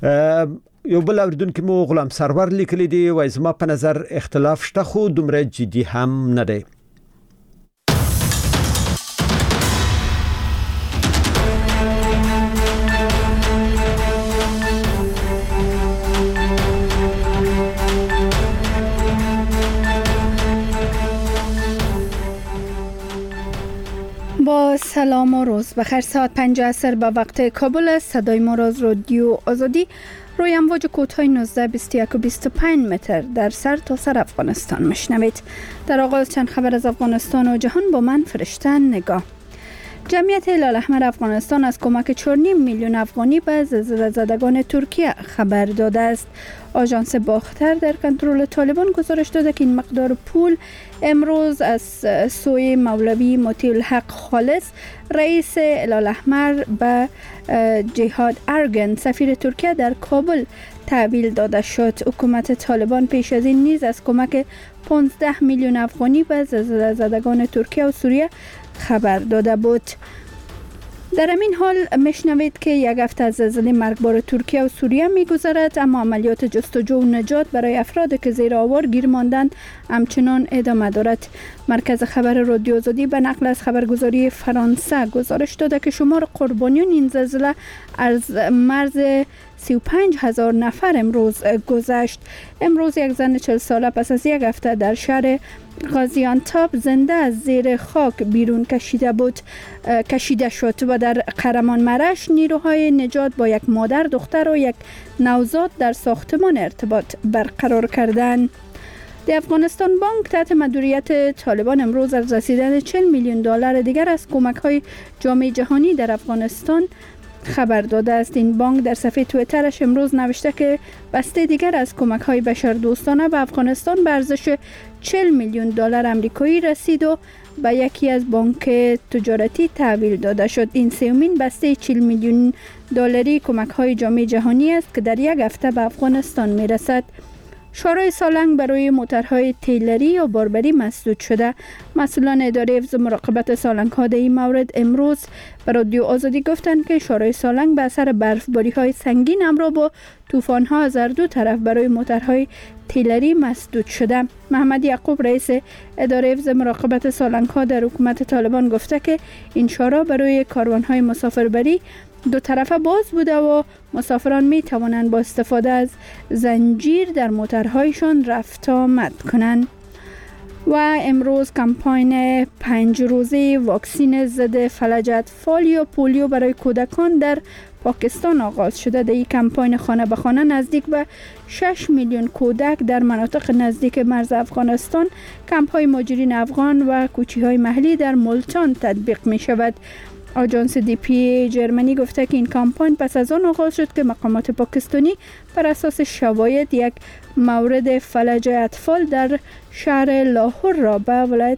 یو بل اوریدونکو مو غلام سرور لیکلی دی و زما په نظر اختلاف شته خو دومره جدي هم نه دی. با سلام و روز بخیر. ساعت 5 عصر به وقت کابل است. صدای ما را از رادیو آزادی روی امواج کوتاه 19 21 و 25 متر در سر تا سر افغانستان میشنوید. در آغاز چند خبر از افغانستان و جهان با من فرشته نگاه. جمعیت هلال احمر افغانستان از کمک 4.5 میلیون افغانی به زلزله زدگان ترکیه خبر داده است. آژانس باختر در کنترل طالبان گزارش داده که این مقدار پول امروز از سوی مولوی مطیع الحق خالص رئیس هلال احمر به جهاد ارگن سفیر ترکیه در کابل تحویل داده شد. حکومت طالبان پیش از این نیز از کمک 15 میلیون افغانی به زلزله زدگان ترکیه و سوریه خبر داده بود. در همین حال میشنوید که یک هفته از زلزله مرگبار ترکیه و سوریه میگذرد، اما عملیات جستجو و نجات برای افرادی که زیر آوار گیر ماندند همچنان ادامه دارد. مرکز خبر رادیو آزادی به نقل از خبرگزاری فرانسه گزارش داده که شمار قربانیان این زلزله از مرز 35,000 نفر امروز گذشت. امروز یک زن 40 ساله پس از یک هفته در شهر غازیانتاب زنده از زیر خاک بیرون کشیده شد و در قهرمان مرش نیروهای نجات با یک مادر، دختر و یک نوزاد در ساختمان ارتباط برقرار کردند. در افغانستان بانک تحت مدیریت طالبان امروز از رسیدن 40 میلیون دلار دیگر از کمک‌های جامعه جهانی در افغانستان خبر داده است. این بانک در صفحه توییترش امروز نوشته که بسته دیگر از کمک‌های بشردوستانه به افغانستان به ارزش 40 میلیون دلار آمریکایی رسید و به یکی از بانک تجارتی تحویل داده شد. این سومین بسته 40 میلیون دلاری کمک‌های جامعه جهانی است که در یک هفته به افغانستان میرسد. شورای سالنگ برای موترهای تیلری یا باربری مسدود شده. مسئولان اداره حفظ مراقبت سالنگ‌ها در این مورد امروز به رادیو آزادی گفتند که شورای سالنگ به اثر برفباری‌های سنگین همراه با طوفان‌ها از هر دو طرف برای موترهای تیلری مسدود شده. محمد یعقوب رئیس اداره حفظ مراقبت سالنگ‌ها در حکومت طالبان گفته که این شورا برای کاروان‌های مسافربری دو طرفه باز بوده و مسافران می توانند با استفاده از زنجیر در موترهایشان رفت آمد کنند. و امروز کمپاین 5 روزه واکسین ضد فلج اطفال یا پولیو برای کودکان در پاکستان آغاز شده. در این کمپاین خانه به خانه نزدیک به 6 میلیون کودک در مناطق نزدیک مرز افغانستان، کمپ‌های مهاجرین افغان و کوچی‌های محلی در ملتان تطبیق می شود. آژانس DPA جرمنی گفته که این کمپاین پس از آن آغاز شد که مقامات پاکستانی بر اساس شواهد یک مورد فلج اطفال در شهر لاهور را به ولایت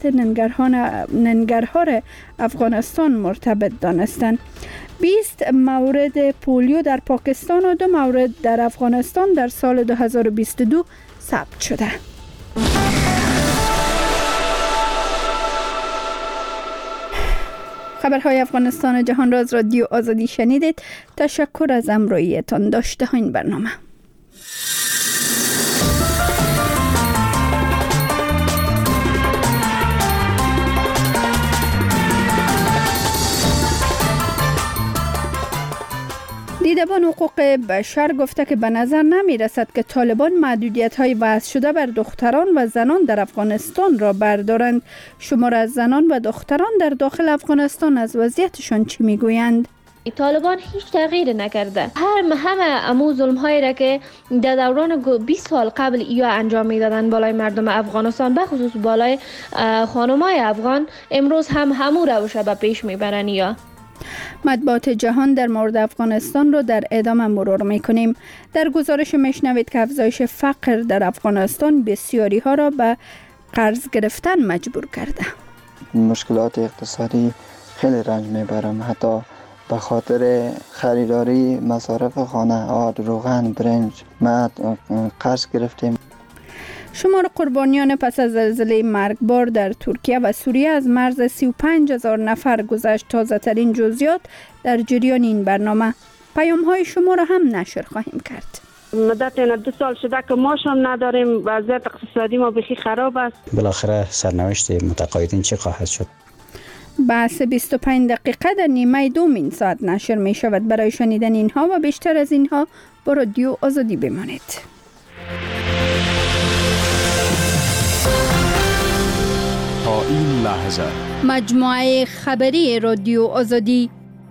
ننگرهار افغانستان مرتبط دانستند. 20 مورد پولیو در پاکستان و 2 مورد در افغانستان در سال 2022 ثبت شده. خبرهای افغانستان و جهان را از رادیو آزادی شنیدید. تشکر از همراهیتان. داشته این برنامه. دیدبان حقوق بشر گفته که به نظر نمی رسد که طالبان محدودیت‌های وضع شده بر دختران و زنان در افغانستان را بردارند. شمار از زنان و دختران در داخل افغانستان از وضعیتشان چی میگویند؟ طالبان هیچ تغییر نکرده. همه امو ظلم هایی را که در دوران 20 سال قبل یا انجام میدادن بالای مردم افغانستان، به خصوص بالای خانمای افغان، امروز هم همو روش به پیش میبرن. یا مطبوعات جهان در مورد افغانستان رو در ادامه مرور میکنیم. در گزارش میشنوید که افزایش فقر در افغانستان بسیاری ها را به قرض گرفتن مجبور کرده. مشکلات اقتصادی خیلی رنج میبرم، حتی به خاطر خریداری مصارف خانه، آرد، روغن، برنج ما قرض گرفتیم. شمار قربانیان پس از زلزله مرگبار در ترکیه و سوریه از مرز 35,000 نفر گذشت. تازه ترین جزئیات در جریان این برنامه. پیام های شما را هم نشر خواهیم کرد. مدت 2 سال شده که ماش هم نداریم، وضعیت اقتصادی ما بخی خراب است. بالاخره سرنوشت متقاعدین چه خواهد شد؟ بحث 25 دقیقه در نیمه دومین ساعت نشر می شود. برای شنیدن اینها و بیشتر از اینها با رادیو آزادی بمانید. تا این لحظه مجموعه خبری رادیو آزادی.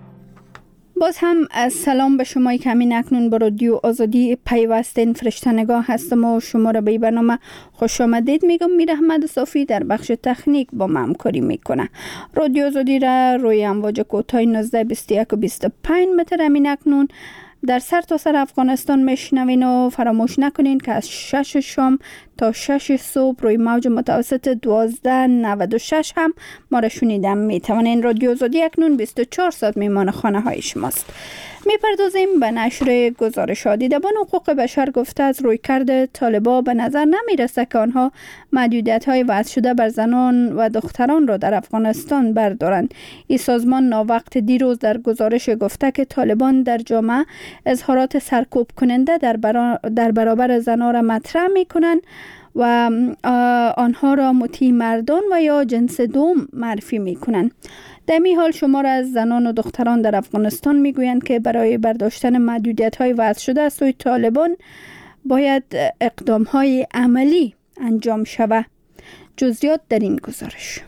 باز هم از سلام به شما که همین اکنون به رادیو آزادی پیوستین. فرشتنگاه هستم و شما را به برنامه خوش آمدید میگم. میر احمد صافی در بخش تکنیک با ما همکاری میکنه. رادیو آزادی را روی امواج کوتاه 19 21 و 25 متر همین اکنون در سر تا سر افغانستان میشنوین و فراموش نکنین که از 6 شام تا 6 صبح روی موج متوسط 1296 هم ما را شنیدن میتوانین. رادیو آزادی اکنون 24 ساعت میمان خانه های شماست. میپردازیم به نشر گزارشات. دیدبان حقوق بشر گفته از رویکرد طالبان به نظر نمیرسه که آنها محدودیت‌های وضع شده بر زنان و دختران را در افغانستان بردارند. این سازمان ناوقت دیروز در گزارش گفته که طالبان در جامعه اظهارات سرکوب کننده در برابر زنان را مطرح میکنند و آنها را مطیع مردان و یا جنس دوم معرفی میکنند. در این حال شمار از زنان و دختران در افغانستان میگویند که برای برداشتن محدودیت‌های وضع شده از سوی طالبان باید اقدام‌های عملی انجام شود. جزئیات در این گزارش.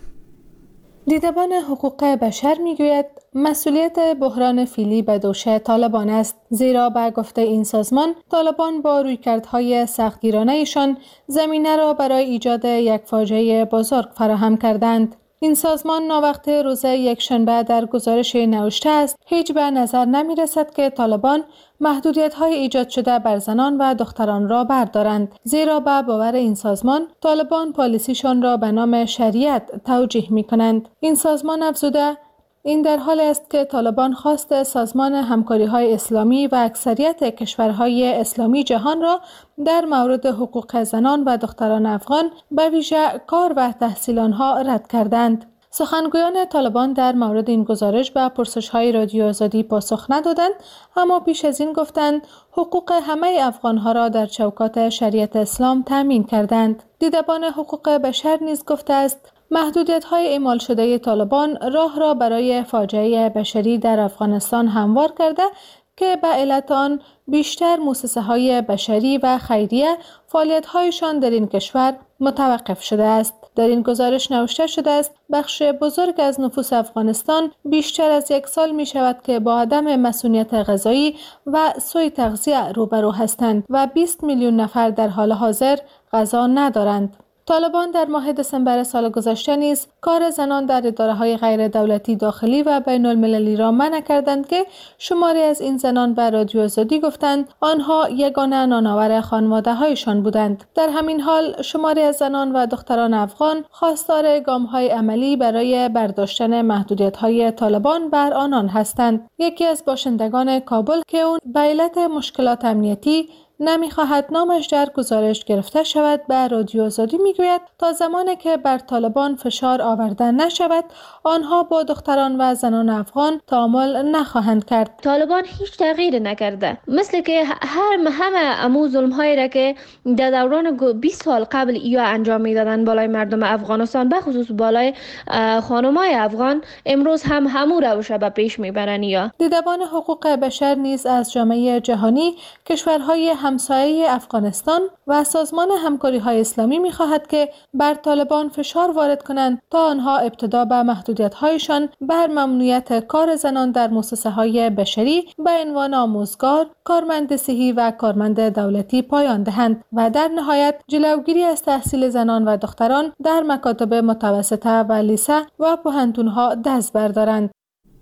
دیدبان حقوق بشر میگوید مسئولیت بحران فعلی به دوش طالبان است، زیرا به گفته این سازمان طالبان با رویکردهای سختگیرانه‌شان زمینه را برای ایجاد یک فاجعه بزرگ فراهم کردند. این سازمان ناوقت روز یکشنبه در گزارش نوشته است هیچ به نظر نمی رسد که طالبان محدودیت‌های ایجاد شده بر زنان و دختران را بردارند، زیرا به باور این سازمان طالبان پالیسیشان را به نام شریعت توجیه می کنند. این سازمان افزوده این در حال است که طالبان خواست سازمان همکاری‌های اسلامی و اکثریت کشورهای اسلامی جهان را در مورد حقوق زنان و دختران افغان به ویژه کار و تحصیل آنها رد کردند. سخنگویان طالبان در مورد این گزارش به پرسش‌های رادیو آزادی پاسخ ندادند، اما پیش از این گفتند حقوق همه افغان‌ها را در چوکات شریعت اسلام تامین کردند. دیدبان حقوق بشر نیز گفته است محدودیت‌های اعمال شده طالبان راه را برای فاجعه بشری در افغانستان هموار کرده که به علت آن بیشتر مؤسسه‌های بشری و خیریه فعالیت‌هایشان در این کشور متوقف شده است. در این گزارش نوشته شده است بخش بزرگ از نفوس افغانستان بیشتر از 1 سال می شود که با عدم مسئولیت غذایی و سوء تغذیه روبرو هستند و 20 میلیون نفر در حال حاضر غذا ندارند. طالبان در ماه دسامبر سال گذشته نیز کار زنان در اداره‌های غیر دولتی داخلی و بین المللی را منع کردند که شماری از این زنان به رادیو آزادی گفتند آنها یگانه نانآور خانواده‌هایشان بودند. در همین حال شماری از زنان و دختران افغان خواستار گام‌های عملی برای برداشتن محدودیت‌های طالبان بر آنان هستند. یکی از باشندگان کابل که اون به علت مشکلات امنیتی نمی‌خواهد نامش در گزارش گرفته شود به رادیو آزادی میگوید تا زمانی که بر طالبان فشار آورده نشود آنها با دختران و زنان افغان تعامل نخواهند کرد. طالبان هیچ تغییر نکرده، مثل که همه امو ظلم‌هایی را که در دوران 20 سال قبل یا انجام میدادن بالای مردم افغانستان به خصوص بالای خانم‌های افغان امروز هم همو روش به پیش میبرن. یا دیدبان حقوق بشر نیز از جامعه جهانی، کشورهای همسایه افغانستان و سازمان همکاری‌های اسلامی می‌خواهد که بر طالبان فشار وارد کنند تا آنها ابتدا به محدودیت‌هایشان بر ممنوعیت کار زنان در مؤسسه‌های بشری به عنوان آموزگار، کارمند صحی و کارمند دولتی پایان دهند و در نهایت جلوگیری از تحصیل زنان و دختران در مکاتب متوسطه و لیسه و پوهنتون‌ها دست بردارند.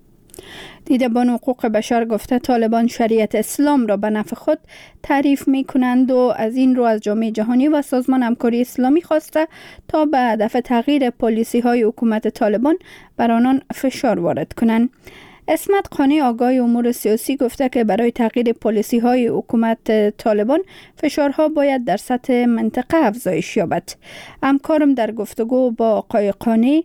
دیدبان حقوق بشر گفته طالبان شریعت اسلام را به نفع خود تعریف می کنند و از این رو از جامعه جهانی و سازمان همکاری اسلامی خواسته تا به هدف تغییر پالیسی های حکومت طالبان بر آنان فشار وارد کنند. اسمت قانی آگاه امور سیاسی گفته که برای تغییر پالیسی های حکومت طالبان فشارها باید در سطح منطقه افزایش یابد. همکارم در گفتگو با آقای قانی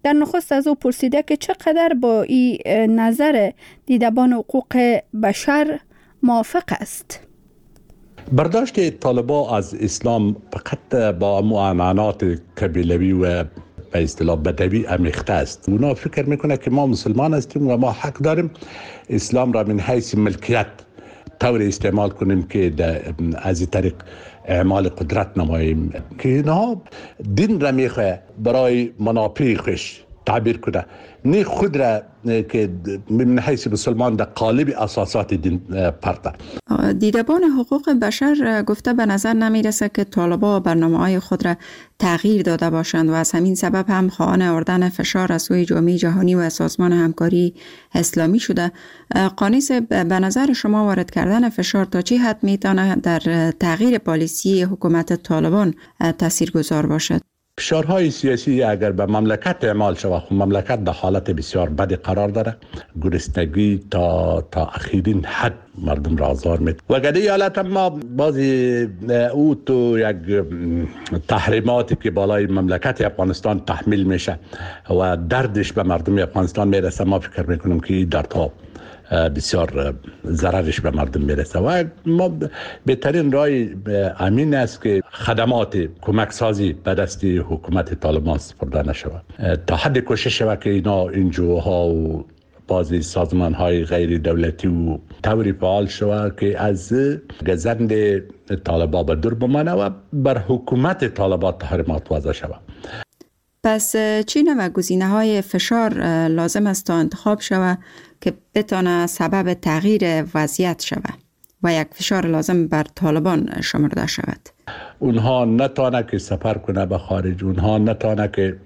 در نخست از او پرسیده که چقدر با این نظر دیدبان حقوق بشر موافق است. برداشت طالبان از اسلام فقط با معنات قبیلوی و به اصطلاح بدوی عمیق‌تر است. اونا فکر میکنه که ما مسلمان هستیم و ما حق داریم اسلام را من حیث ملکیت طور استعمال کنیم که از این طریق اعمال قدرت نماییم، که اینها دین را میخواه برای منافع خوش تعبیر کنه، نه خود را که من حیث مسلمان در قالب اساسات دین پرته. دیدبان حقوق بشر گفته به نظر نمیرسه که طالبان برنامه‌های خود را تغییر داده باشند و از همین سبب هم خواهان آوردن فشار از سوی جامعه جهانی و سازمان همکاری اسلامی شده. قانیس، به نظر شما وارد کردن فشار تا چه حد میتونه در تغییر پالیسی حکومت طالبان تاثیرگذار باشد؟ فشارهای سیاسی اگر به مملکت اعمال شود، خب مملکت در حالت بسیار بدی قرار داره، گرسنگی تا اخیرین حد مردم را آزار میده و گده حالت ما بازی او تو یک تحریماتی که بالای مملکت افغانستان تحمیل میشه و دردش به مردم افغانستان میرسه، ما فکر میکنم که این دردها بسیار ضررش به مردم میرسه و ما بهترین راه امین است که خدمات کمک سازی به دست حکومت طالبان سپرده نشود، تا حد کوشش شود که اینا NGO و بعضی سازمان های غیر دولتی و طوری فعال شود که از گزند طالبان به دور بمانه و بر حکومت طالبان تحریمات وضع شود. پس چی نوع گزینه‌های فشار لازم است تا انتخاب شود که بتانه سبب تغییر وضعیت شود و یک فشار لازم بر طالبان شمرده شود؟ اونها نتانه که سفر کنه به خارج، اونها نتانه که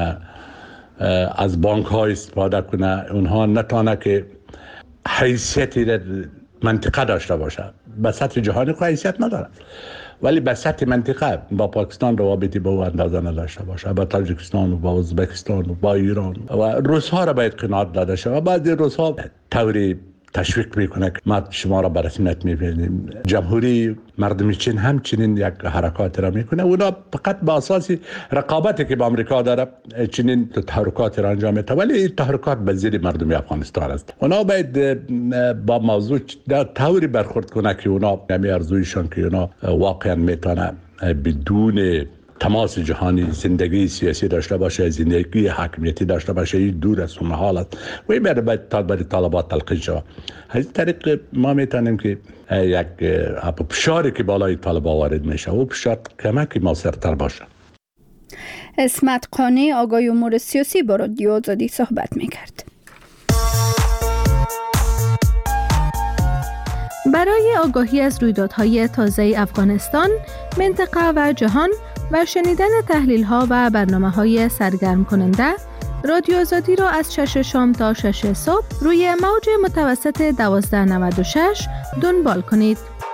از بانک ها استفاده کنه، اونها نتانه که حیثیتی منطقه داشته باشه. به سطح جهانی که حیثیت نداره، ولی به سطح منطقه با پاکستان روابطی به او اندازه نداشته باشه، با تاجیکستان و با ازبکستان و با ایران و روس ها را باید قناعت داده شود. و بعضی روس ها طوری تشویق میکنه که ما شما را به رسمیت میبینیم. جمهوری مردم چین همچنین یک حرکات را میکنه، اونا فقط با اساس رقابتی که با امریکا داره چنین تحرکات را انجام میده، ولی این تحرکات به زیر مردم افغانستان است. اونا باید با موضوع طوری برخورد کنه که اونا نمی ارزویشان که اونا واقعا میتونه بدون تماس جهانی زندگی سیاسی داشته باشه، زندگی حاکمیتی داشته باشه. این دور از اون حالت و این باید برای طالبان تلقین شود. از طریق ما میتونیم که یک فشاری که بالای طالبان وارد میشه و فشار کمکی موثرتر باشه. اسمت قانی، آگاهی امور سیاسی، با رادیو آزادی صحبت میکرد. برای آگاهی از رویدادهای تازه افغانستان، منطقه و جهان و شنیدن تحلیل‌ها و برنامه‌های سرگرم کننده، رادیو آزادی را از 6 شام تا 6 صبح روی موج متوسط 1296 دنبال کنید.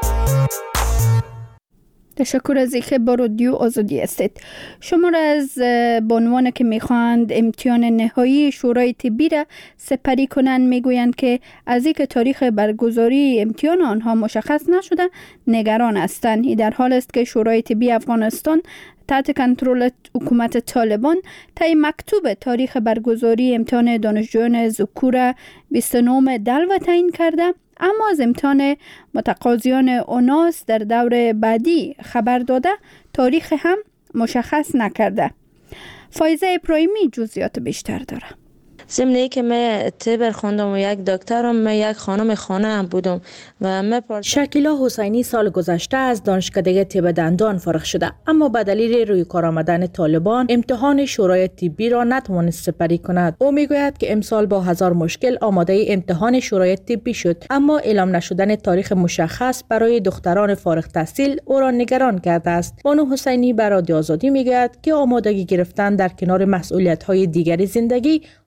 تشکر از اینکه با رادیو آزادی هستید. شما را از بانوان که میخواند امتحان نهایی شورای طبی را سپری کنند میگویند که از اینکه تاریخ برگزاری امتحان آنها مشخص نشده نگران هستند. این در حال است که شورای طبی افغانستان تحت کنترل حکومت طالبان طی مکتوب تاریخ برگزاری امتحان دانشجویان ذکور 29 دلو تعیین کرده، اما از امتحان متقاضیان اوناس در دور بعدی خبر داده تاریخ هم مشخص نکرده. فایزه ابراهیمی جزئیات بیشتر داره. ضمن که من تبر خواندم و یک دکترم، من یک خانم خانه هم بودم و من شکیلا حسینی سال گذشته از دانشکده طب دندان فارغ شده، اما به دلیل روی کار آمدن طالبان امتحان شورای طبی را نتوانست سپری کند. او میگوید که امسال با هزار مشکل آماده امتحان شورای طبی شد، اما اعلام نشدن تاریخ مشخص برای دختران فارغ التحصیل او را نگران کرده است. بانو حسینی به رادیو آزادی میگوید که آمادگی گرفتن در کنار مسئولیت‌های دیگری زندگی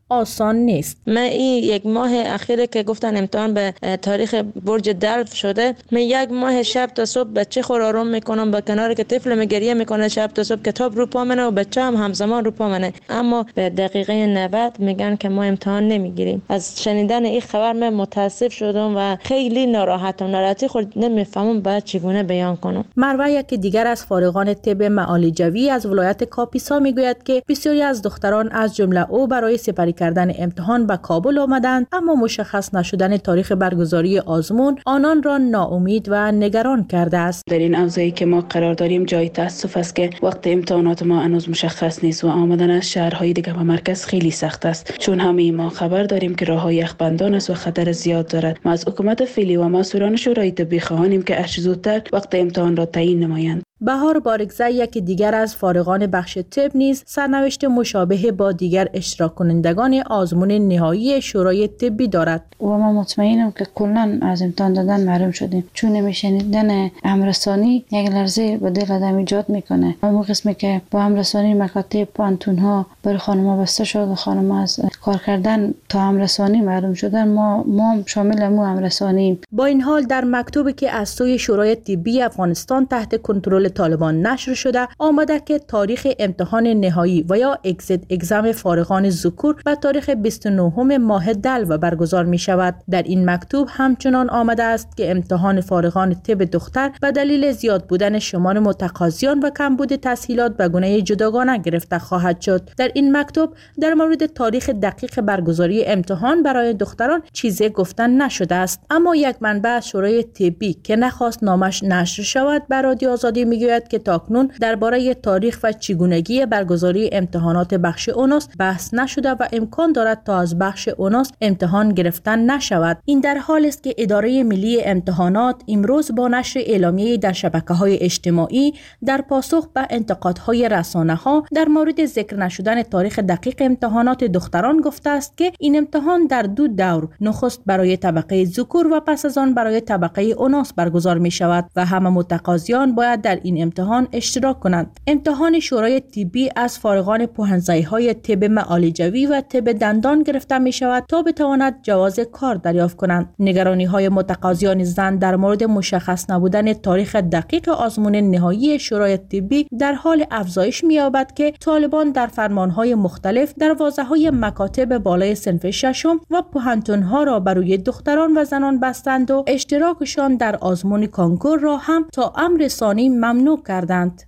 آسان نیست. من این یک ماه اخیره که گفتن امتحان به تاریخ برج دلو شده، من یک ماه شب تا صبح بچه خور آروم میکنم، با کنار که طفلم گریه میکنه شب تا صبح کتاب رو پا منه و بچه هم همزمان رو پا منه، اما به دقیقه 90 میگن که ما امتحان نمیگیریم. از شنیدن این خبر من متاسف شدم و خیلی ناراحتم. ناراحتی خود نمیفهمم باید چگونه بیان کنم. مروه یکی دیگر از فارغان طب معالجوی از ولایت کاپیسا میگوید که بسیاری از دختران از جمله او برای سپری کردن امتحان به کابل آمدند، اما مشخص نشدن تاریخ برگزاری آزمون آنان را ناامید و نگران کرده است. در این اوضاعی که ما قرار داریم جای تاسف است که وقت امتحانات ما هنوز مشخص نیست و آمدن از شهرهای دیگر به مرکز خیلی سخت است، چون همه ما خبر داریم که راههای یخبندان است و خطر زیاد دارد. ما از حکومت فعلی و مسئولان شورای طبی خواهانیم که هرچه زودتر وقت امتحان را تعیین نمایند. بهار بارگزی یکی دیگر از فارغان بخش طب نیز سرنوشت مشابه با دیگر اشتراک کنندگان آزمون نهایی شورای طبی دارد. و ما مطمئنم که کلاً از امتحان دادن محروم شدیم، چون نمیشنیدن امرسانی یک لرزه به دل آدم ایجاد میکنه. اون قسمی که با امرسانی مکاتب پانتون ها برای خانم‌ها بسته شد و خانم‌ها از کار کردن تا امرسانی محروم شدن، ما شامل مو امرسانیم. با این حال در مکتوبی که از سوی شورای طبی افغانستان تحت کنترل طالبان نشر شده آمده که تاریخ امتحان نهایی و یا اگزیت اگزم فارغان ذکور به تاریخ 29 ماه دلو برگزار می شود. در این مکتوب همچنان آمده است که امتحان فارغان طب دختر به دلیل زیاد بودن شمار متقاضیان و کمبود تسهیلات به گونه جداگانه گرفته خواهد شد. در این مکتوب در مورد تاریخ دقیق برگزاری امتحان برای دختران چیزی گفتن نشده است، اما یک منبع از شورای طبی که نخواست نامش نشر شود به رادیو آزادی میگوید که تاکنون درباره تاریخ و چگونگی برگزاری امتحانات بخش اوناس بحث نشده و امکان دارد تا از بخش اوناس امتحان گرفتن نشود. این در حال است که اداره ملی امتحانات امروز با نشر اعلامیه در شبکه‌های اجتماعی در پاسخ به انتقادهای رسانه‌ها در مورد ذکر نشدن تاریخ دقیق امتحانات دختران گفته است که این امتحان در 2 دور، نخست برای طبقه ذکور و پس از آن برای طبقه اوناس برگزار می شود و همه متقاضیان باید در این امتحان اشتراک کنند. امتحان شورای طبی از فارغان پوهنځای‌های طب معالجوی و طب دندان گرفته می شود تا بتواند جواز کار دریافت کنند. نگرانی‌های متقاضیان زن در مورد مشخص نبودن تاریخ دقیق آزمون نهایی شورای طبی در حال افزایش می‌یابد که طالبان در فرمان‌های مختلف دروازه‌های مکاتب بالای صنف ششم و پوهنتون‌ها را برای دختران و زنان بستند و اشتراکشان در آزمون کانکور را هم تا امر ثانی ممنوع کردند.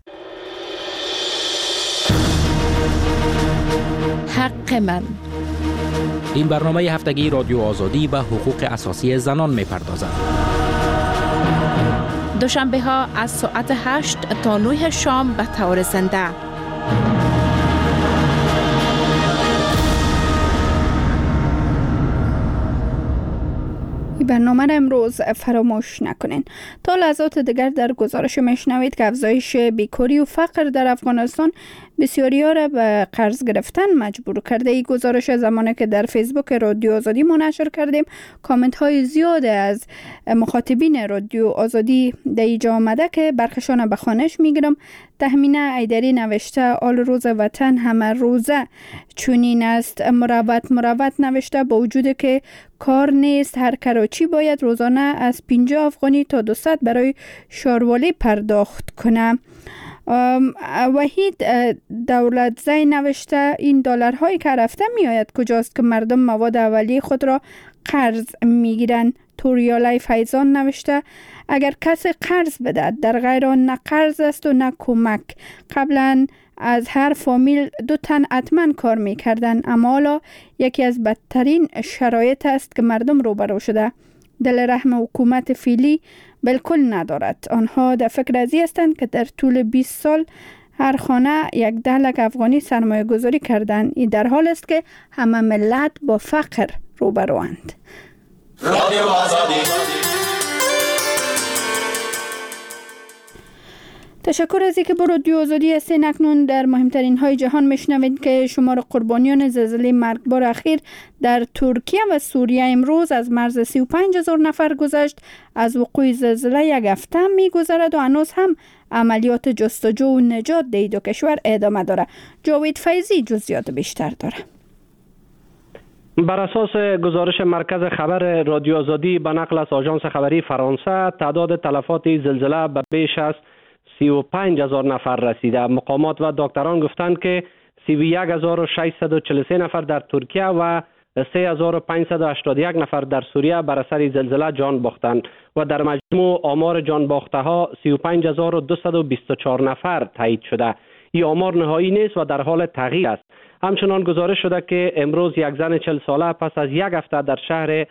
حق من. این برنامه هفتگی رادیو آزادی به حقوق اساسی زنان می‌پردازد. دوشنبه ها از ساعت 8 تا 9 شام به طور زنده. برنامه را امروز فراموش نکنین. تا لحظات دیگر در گزارش میشنوید که افزایش بیکاری و فقر در افغانستان بسیاری‌ها را به قرض گرفتن مجبور کرده. این گزارش زمانی که در فیسبوک رادیو آزادی منتشر کردیم کامنت های زیاد از مخاطبین رادیو آزادی در اینجا آمده که برخشان به خوانش میگیرم. تهمینه ایدری نوشته آل روز وطن همه روزه چونین است. مروت نوشته با وجود که کار نیست هر کراچی باید روزانه از 50 افغانی تا 200 برای شاروالی پرداخت کنه. وحید دولت زی نوشته این دلارهایی که رفته می آید کجاست که مردم مواد اولیه خود را قرض می گیرن. توریالای فیضان نوشته اگر کسی قرض بده در غیر آن نه قرض است و نه کمک. قبلا از هر فامیل 2 تن حتما کار می کردن، اما حالا یکی از بدترین شرایط است که مردم روبرو شده. دل رحم حکومت فعلی بالکل ندارد. آنها در فکر ازی هستند که در طول 20 سال هر خانه 10 لک افغانی سرمایه گذاری کردند. این در حال است که همه ملت با فقر روبروند. رادیو آزادی. تشکر از اینکه با رادیو آزادی هستین. اکنون در مهمترین های جهان میشنوید که شمار قربانیان زلزله مرگبار اخیر در ترکیه و سوریه امروز از مرز 35,000 نفر گذشت. از وقوع زلزله 1 هفته میگذرد و هنوز هم عملیات جستجو و نجات در دو کشور ادامه داره. جاوید فیضی جزئیات بیشتر داره. بر اساس گزارش مرکز خبر رادیو آزادی به نقل از آژانس خبری فرانسه، تعداد تلفات زلزله به بیش از 35,000 نفر رسیده. مقامات و دکتران گفتند که 31,643 نفر در ترکیه و 3,581 نفر در سوریه بر اثر زلزله جان باختند و در مجموع آمار جان باخته ها 35,224 نفر تایید شده. این آمار نهایی نیست و در حال تغییر است. همچنان گزارش شده که امروز یک زن 40 ساله پس از یک هفته در شهر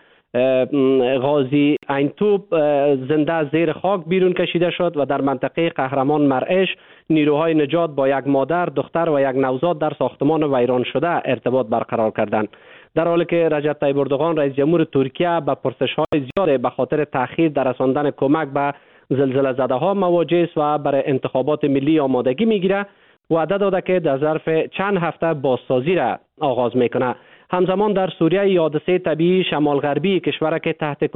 غازی اینتوب زنده زیر خاک بیرون کشیده شد و در منطقه قهرمان مرعش نیروهای نجات با یک مادر، دختر و یک نوزاد در ساختمان ویران شده ارتباط برقرار کردند. در حالی که رجب طیب اردوغان رئیس جمهور ترکیه به پرسش‌های زیاد به خاطر تأخیر در رساندن کمک به زلزله زده ها مواجه است و برای انتخابات ملی آمادگی میگیره، وعده داده که در ظرف چند هفته بازسازی را آغاز میکنه. همزمان در سوریه حادثه طبیعی شمال غربی کشور که تحت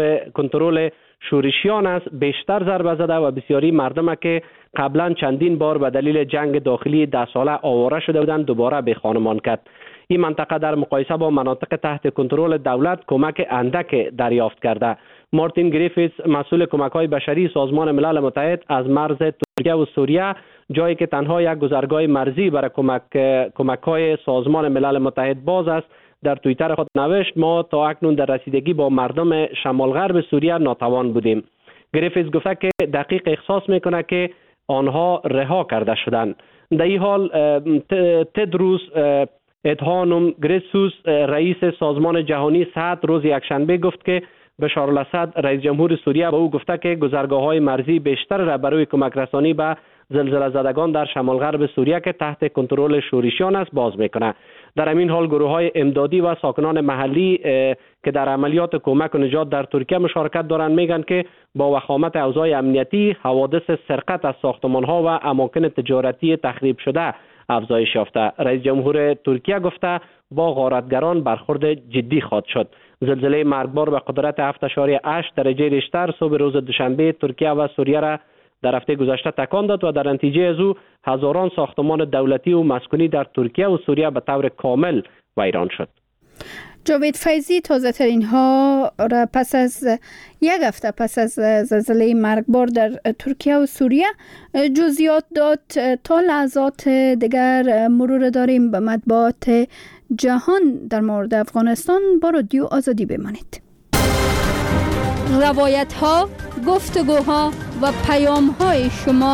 کنترل شورشیان است بیشتر ضربه زده و بسیاری مردم که قبلا چندین بار به دلیل جنگ داخلی 10 ساله آواره شده بودند دوباره به خانمان کرد. این منطقه در مقایسه با مناطق تحت کنترل دولت کمک اندک دریافت کرده. مارتین گریفیتس مسئول کمک‌های بشری سازمان ملل متحد از مرز ترکیه و سوریه، جایی که تنها یک گذرگاه مرزی برای کمک‌های سازمان ملل متحد باز است، در توییتر خود نوشت ما تا اکنون در رسیدگی با مردم شمال غرب سوریه ناتوان بودیم. گریفیتس گفته که دقیق احساس میکنه که آنها رها کرده شدند. در این حال تدروس ادهانوم گریسوس رئیس سازمان جهانی صحت روز یکشنبه گفت که بشار الاسد رئیس جمهور سوریه به او گفته که گذرگاه‌های مرزی بیشتر را برای کمک رسانی به زلزله زدگان در شمال غرب سوریه که تحت کنترل شورشیان است باز میکنه. در همین حال گروه‌های امدادی و ساکنان محلی که در عملیات کمک و نجات در ترکیه مشارکت دارند میگن که با وخامت اوضاع امنیتی حوادث سرقت از ساختمان‌ها و اماکن تجارتی تخریب شده افزایش یافته. رئیس جمهور ترکیه گفته با غارتگران برخورد جدی خواهد شد. زلزله مرگبار به قدرت 7.8 درجه ریشتر صبح روز دوشنبه ترکیه و سوریه را در هفته گذشته تکان داد و در نتیجه از او هزاران ساختمان دولتی و مسکونی در ترکیه و سوریه به طور کامل ویران شد. جاوید فیضی تازه ترین ها را پس از یک هفته پس از زلزله مرگبار در ترکیه و سوریه جزئیات داد. تا لحظات دیگر مرور داریم به مطبوعات جهان در مورد افغانستان. با رادیو آزادی بمانید. روایت ها، گفتگوها و پیام های شما.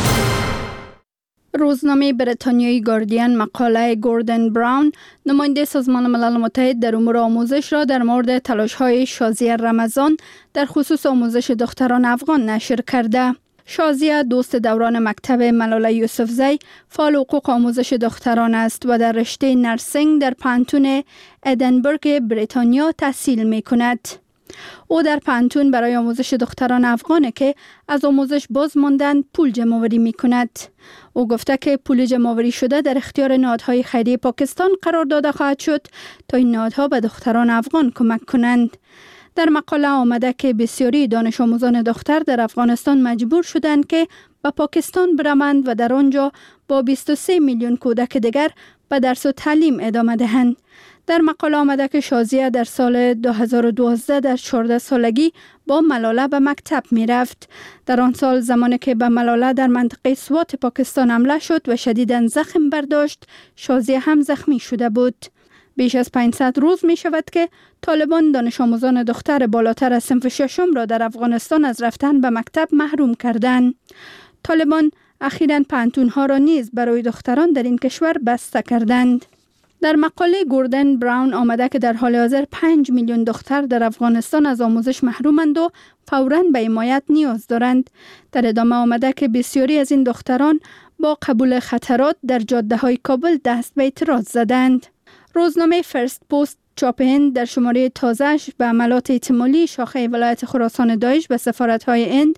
روزنامه بریتانیایی گاردین مقاله گوردن براون نماینده سازمان ملل متحد در امور آموزش را در مورد تلاش‌های شازیه رمضان در خصوص آموزش دختران افغان نشر کرده. شازیه دوست دوران مکتب ملاله یوسفزی فعال حقوق آموزش دختران است و در رشته نرسینگ در پانتون ادنبرگ بریتانیا تحصیل می‌کند. او در پانتون برای آموزش دختران افغان که از آموزش باز ماندند پول جمع‌آوری می‌کند. او گفته که پول جمع‌آوری شده در اختیار نهادهای خیریه پاکستان قرار داده خواهد شد تا این نهادها به دختران افغان کمک کنند. در مقاله آمده که بسیاری دانش آموزان دختر در افغانستان مجبور شدند که به پاکستان بروند و در آنجا با 23 میلیون کودک دیگر به درس و تعلیم ادامه دهند. در مقاله آمده که شازیه در سال 2012 در 14 سالگی با ملاله به مکتب می رفت. در آن سال زمانی که به ملاله در منطقه سوات پاکستان حمله شد و شدیداً زخم برداشت، شازیه هم زخمی شده بود. بیش از 500 روز می شود که طالبان دانش آموزان دختر بالاتر از صنف ششم را در افغانستان از رفتن به مکتب محروم کردند. طالبان اخیراً پانتون‌ها را نیز برای دختران در این کشور بسته کردند. در مقاله گوردن براون آمده که در حال حاضر 5 میلیون دختر در افغانستان از آموزش محرومند و فوراً به حمایت نیاز دارند. در ادامه آمده که بسیاری از این دختران با قبول خطرات در جاده‌های کابل دست به اعتراض زدند. روزنامه فرست پست چاپ هند در شماره تازه‌اش به عملات احتمالی شاخه ولایت خراسان داعش به سفارت‌های هند،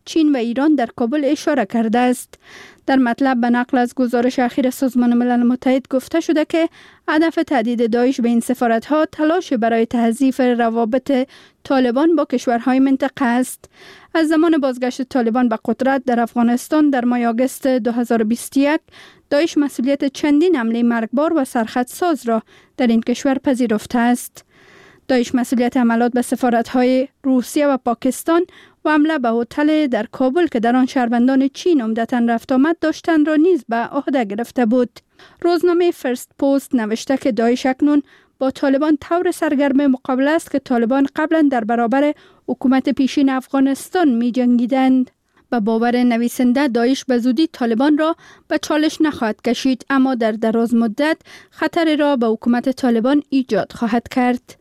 چین و ایران در کابل اشاره کرده است. در مطلب به نقل از گزارش اخیر سازمان ملل متحد گفته شده که هدف تهدید داعش به این سفارت‌ها تلاش برای تضعیف روابط طالبان با کشورهای منطقه است. از زمان بازگشت طالبان به قدرت در افغانستان در ماه آگوست 2021 داعش مسئولیت چندین حمله مرگبار و سرخطساز را در این کشور پذیرفته است. داعش مسئولیت حملات به سفارت‌های روسیه و پاکستان و حمله به هتل در کابل که در آن شهروندان چین عمدتاً رفت آمد داشتند را نیز به عهده گرفته بود. روزنامه فرست پست نوشته که داعش اکنون با طالبان طور سرگرم مقابله است که طالبان قبلا در برابر حکومت پیشین افغانستان می جنگیدند. به باور نویسنده داعش به زودی طالبان را به چالش نخواهد کشید، اما در دراز مدت خطر را به حکومت طالبان ایجاد خواهد کرد.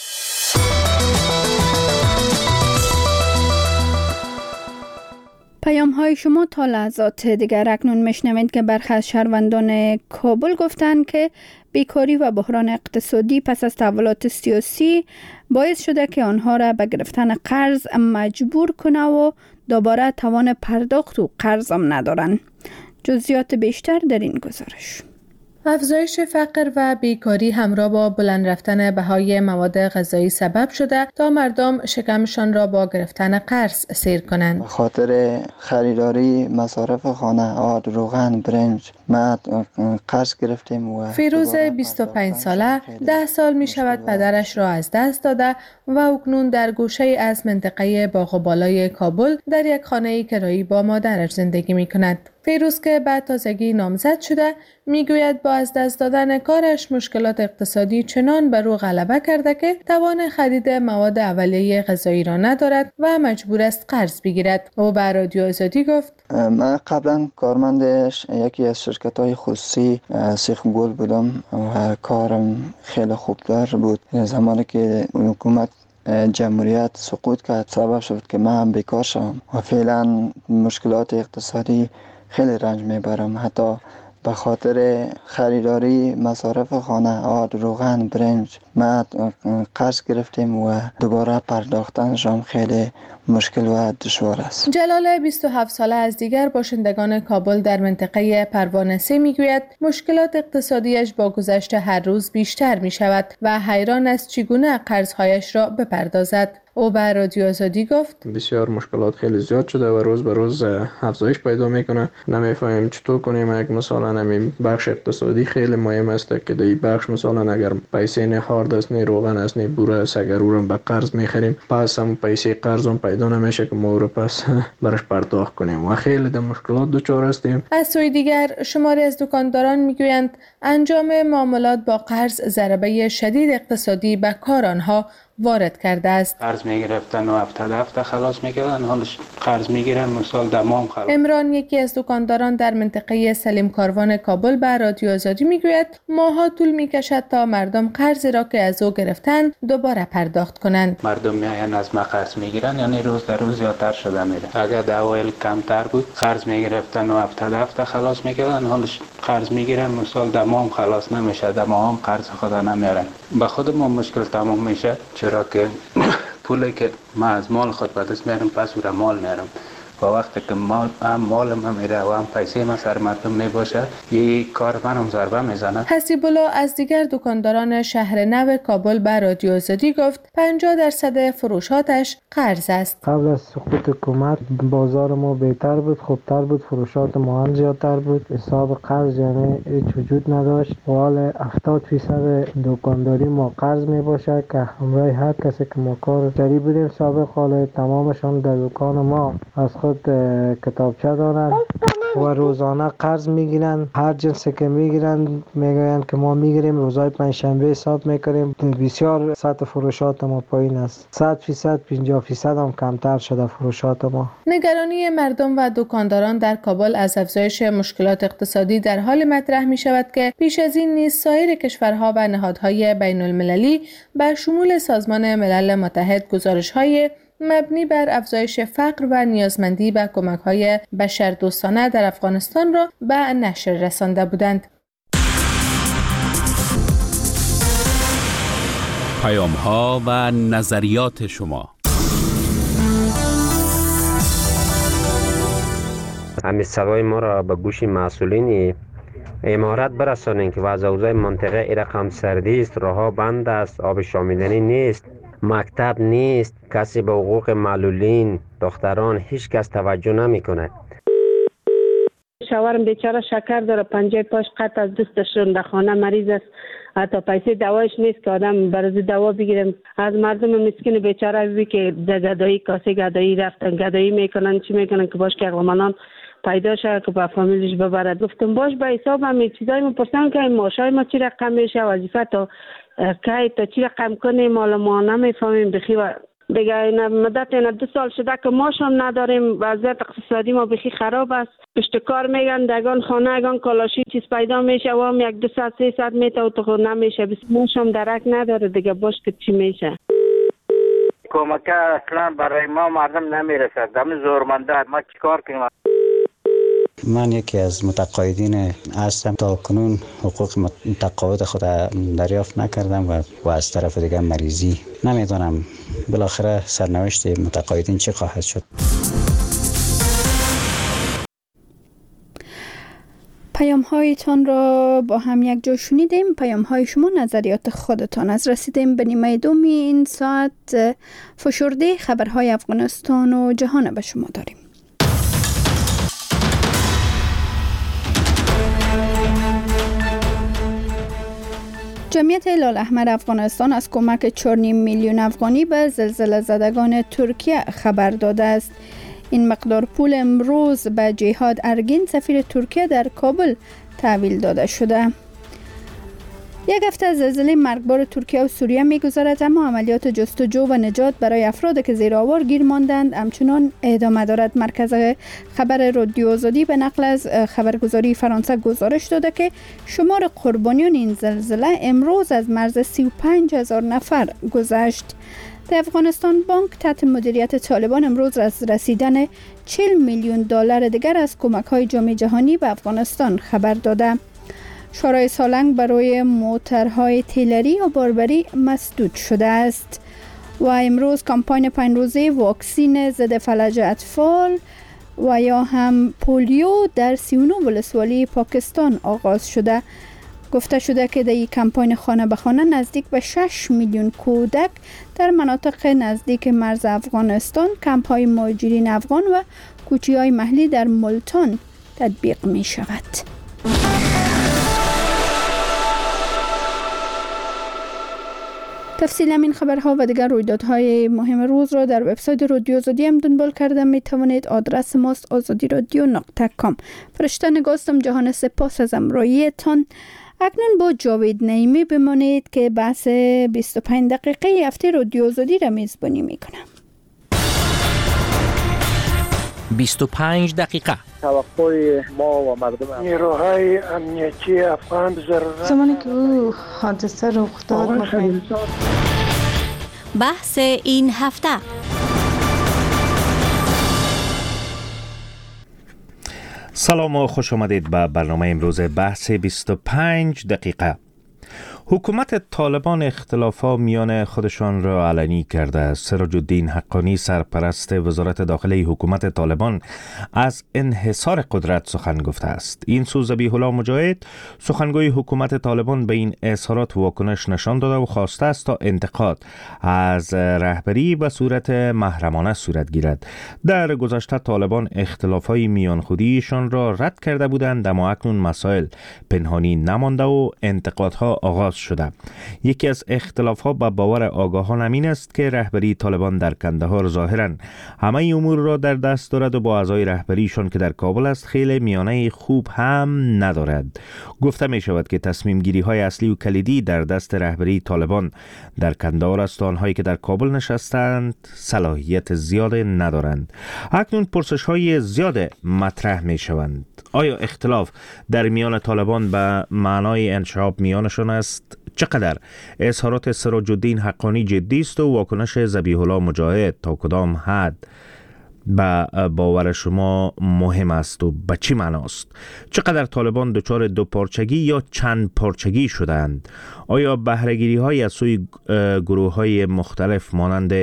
پیام های شما تا لحظات دیگر. اکنون میشنوید که برخی از شهروندان کابل گفتند که بیکاری و بحران اقتصادی پس از تحولات سیاسی باعث شده که آنها را به گرفتن قرض مجبور کنه و دوباره توان پرداخت و قرض هم ندارن. جزئیات بیشتر در این گزارش. افزایش فقر و بیکاری همراه با بلند رفتن بهای مواد غذایی سبب شده تا مردم شکمشان را با گرفتن قرض سیر کنند. به خاطر خریداری مصارف خانه، آرد، روغن، برنج ما قرض گرفتیم و فیروز 25 ساله 10 سال می شود پدرش را از دست داده و اکنون در گوشه از منطقه باغ و بالای کابل در یک خانه کرایی با مادرش زندگی می کند. فیروز که بعد تازگی نامزد شده میگوید با از دست دادن کارش مشکلات اقتصادی چنان بر او غلبه کرده که توان خرید مواد اولیه غذایی را ندارد و مجبور است قرض بگیرد. او به رادیو آزادی گفت من قبلا کارمند یکی از شرکت‌های خصوصی سیخ گل بودم و کارم خیلی خوبدار بود. زمانی که حکومت جمهوریت سقوط کرد سبب شد که من هم بیکار شدم و فعلا مشکلات اقتصادی خیلی رنج میبرم. حتی به خاطر خریداری مصارف خانه، آرد، روغن، برنج ما قرض گرفتیم و دوباره پرداختنشان خیلی مشکل و دشوار است. جلال 27 ساله از دیگر باشندگان کابل در منطقه پروانه 3 میگوید مشکلات اقتصادیش با گذشت هر روز بیشتر می شود و حیران است چگونه قرضهایش را بپردازد. او به رادیو آزادی گفت بسیار مشکلات خیلی زیاد شده و روز به روز افزایش پیدا میکنه. نمیفهمیم چطور کنیم. یک مثلا همین بخش اقتصادی خیلی مهم است که در این بخش مثلا اگر پیسه نه خارد است، نه روغن است، نه بوره است، اگر او را به قرض میخریم پس هم پیسه قرض هم پیدا نمیشه که ما رو پس برش پرداخت کنیم و خیلی در مشکلات دچار هستیم. از سوی دیگر شماری از دکانداران میگویند انجام معاملات با قرض ضربه شدید اقتصادی به کار آنها وارد کرده است. قرض میگرفتن و هفته خلاص میکردن، حالش قرض میگیرن مثال دمام خلاص. عمران یکی از دکانداران در منطقه سلیم کاروان کابل به رادیو آزادی میگوید ماها طول میکشد تا مردم قرضی را که از او گرفتند دوباره پرداخت کنند. مردم میاین از ما قرض میگیرن، یعنی روز در روز زیادتر شده میره. اگر در اوایل کمتر بود قرض میگرفتن و هفته خلاص میکردن، حالش قرض میگیرن مثال دمام خلاص نمیشه، دمام قرض خدا نمیارن. به خود ما مشکل تمام میشه، چرا که پولی که ما از مال خود به دست میارم پس او را مال میارم و وقتی که مال ما میره و هم پیسه ما سر مردم میباشه یه کار منم ضربه میزنه. حسیب الله از دیگر دکانداران شهر نو کابل به رادیو آزادی گفت 50% فروشاتش قرض است. قبل از سقوط حکومت بازار ما بهتر بود، خوبتر بود، فروشات ما هم زیادتر بود، حساب قرض یعنی هیچ وجود نداشت. و حال 70% دکانداری ما قرض میباشه که همراه هر کسی که ما کار جاری بودیم سابق حال تمامشان در دکان ما از خود کتابچه دارن و روزانه قرض میگیرن. هر جنسی که میگیرن میگوین که ما میگیریم روزهای پنجشنبه حساب میکنیم. بسیار سطح فروشات ما پایین است. 100% 50% هم کمتر شده فروشات ما. نگرانی مردم و دکانداران در کابل از افزایش مشکلات اقتصادی در حال مطرح می شود که پیش از این نیز سایر کشورها و نهادهای بین المللی به شمول سازمان ملل متحد گزارش‌های مبنی بر افزایش فقر و نیازمندی به کمک‌های بشردوستانه در افغانستان را به نشر رسانده بودند. پیام‌ها و نظریات شما. همین صدای ما را به گوش مسئولین امارات برسانید که وضع اوضاع منطقه این رقم سردی است، راهها بند است، آب شامیدنی نیست، مکتب نیست، کسی به حقوق معلولین دختران هیچ کس توجه نمیکنه. شوهرم بیچاره شکر داره، پنجه پاش قطع از دستشون، در خانه مریض است، حتی پیسه دوایش نیست که آدم برای دوا بگیرم. از مردم مسکین بیچاره بی که گدایی کاسه گدایی رفتن گدایی میکنن چی میکنن که باش که اقلامانان پیدا شد که با فامیلش ببرد. گفتم باش به حساب همین چیزای میپرسن که ماشای ما چی رقم میشه، وظیفه تا کی تا چی رقم کنیم، مال ما نمیفهمیم بخی. و دیگه این مدت این 2 سال شده که ماش هم نداریم، وضعیت اقتصادی ما بخی خراب است. پشت کار میگن دگان خانه اگان کالاشی چیز پیدا میشه و هم 1 2 ساعت 3 ساعت میته و تو نمیشه، بس ماش هم درک نداره دیگه. باش که چی میشه کمک اصلا برای ما مردم نمیرسد، دم زورمنده ما چیکار کنیم؟ من یکی از متقاعدین هستم، تا کنون حقوق متقاعد خود دریافت نکردم و از طرف دیگه مریضی. نمیدونم بالاخره سرنوشت متقاعدین چه خواهد شد. پیام هایتان را با هم یک جا شنیدیم. پیام های شما، نظریات خودتان. از رسیدیم به نیمه دوم این ساعت فشرده خبرهای افغانستان و جهان به شما داریم. جمعیت هلال احمر افغانستان از کمک 4.5 میلیون افغانی به زلزله زدگان ترکیه خبر داده است. این مقدار پول امروز به جهاد ارگین سفیر ترکیه در کابل تحویل داده شده. 1 هفته از زلزله مرگبار ترکیه و سوریه می‌گذرد، اما عملیات جستجو و نجات برای افرادی که زیر آوار گیر ماندند همچنان ادامه دارد. مرکز خبر رادیو آزادی به نقل از خبرگزاری فرانسه گزارش داده که شمار قربانیان این زلزله امروز از مرز 35,000 نفر گذشت. در افغانستان بانک تحت مدیریت طالبان امروز از رسیدن 40 میلیون دلار دیگر از کمک‌های جامعه جهانی به افغانستان خبر داده. شورای سالنگ برای موترهای تیلری و باربری مسدود شده است و امروز کمپاین 5 روزه واکسین ضد فلج اطفال و یا هم پولیو در 39 ولسوالی پاکستان آغاز شده. گفته شده که در این کمپاین خانه به خانه نزدیک به 6 میلیون کودک در مناطق نزدیک مرز افغانستان، کمپ‌های مهاجرین افغان و کوچه‌های محلی در ملتان تطبیق می شود. تفصیل این خبرها و دیگر رویدادهای مهم روز را در وبسایت رادیو آزادی هم دنبال کرده می توانید. آدرس ماست azadiradyo.com. فرشته نگاستم جهان، سپاس از همراهیتان. اکنون با جاوید نعیمی بمانید که بحث 25 دقیقه هفته رادیو آزادی را میزبانی میکنم. 25 دقیقه توقع ما و مردم نیروهای امنیتی افغان ضرورت زمانی که او حادثه رخ داد. بحث این هفته. سلام و خوش آمدید به برنامه امروز بحث 25 دقیقه. حکومت طالبان اختلافات میان خودشان را علنی کرده. سراج الدین حقانی سرپرست وزارت داخلی حکومت طالبان از انحصار قدرت سخن گفته است. این سو ذبیح الله مجاهد سخنگوی حکومت طالبان به این اظهارات واکنش نشان داده و خواسته است تا انتقاد از رهبری به صورت محرمانه صورت گیرد. در گذشته طالبان اختلافات میان خودیشان را رد کرده بودند، اما اکنون مسائل پنهانی نمانده و انتقادها آغاز شده. یکی از اختلافات با باور آگاهان این است که رهبری طالبان در کندهار ظاهراً همه امور را در دست دارد و با اعضای رهبریشان که در کابل است خیلی میانه خوب هم ندارد. گفته می شود که تصمیم گیری های اصلی و کلیدی در دست رهبری طالبان در کندهار است. آنهایی که در کابل نشستند صلاحیت زیاد ندارند. اکنون پرسش های زیاد مطرح می شوند. آیا اختلاف در میان طالبان به معنای انشعاب میانشان است؟ چقدر اظهارات سراج الدین حقانی جدی است و واکنش ذبیح الله مجاهد تا کدام حد به باور شما مهم است و به چی معناست؟ چقدر طالبان دچار دو پارچگی یا چند پارچگی شدند؟ آیا بهره‌گیری های از سوی گروه های مختلف مانند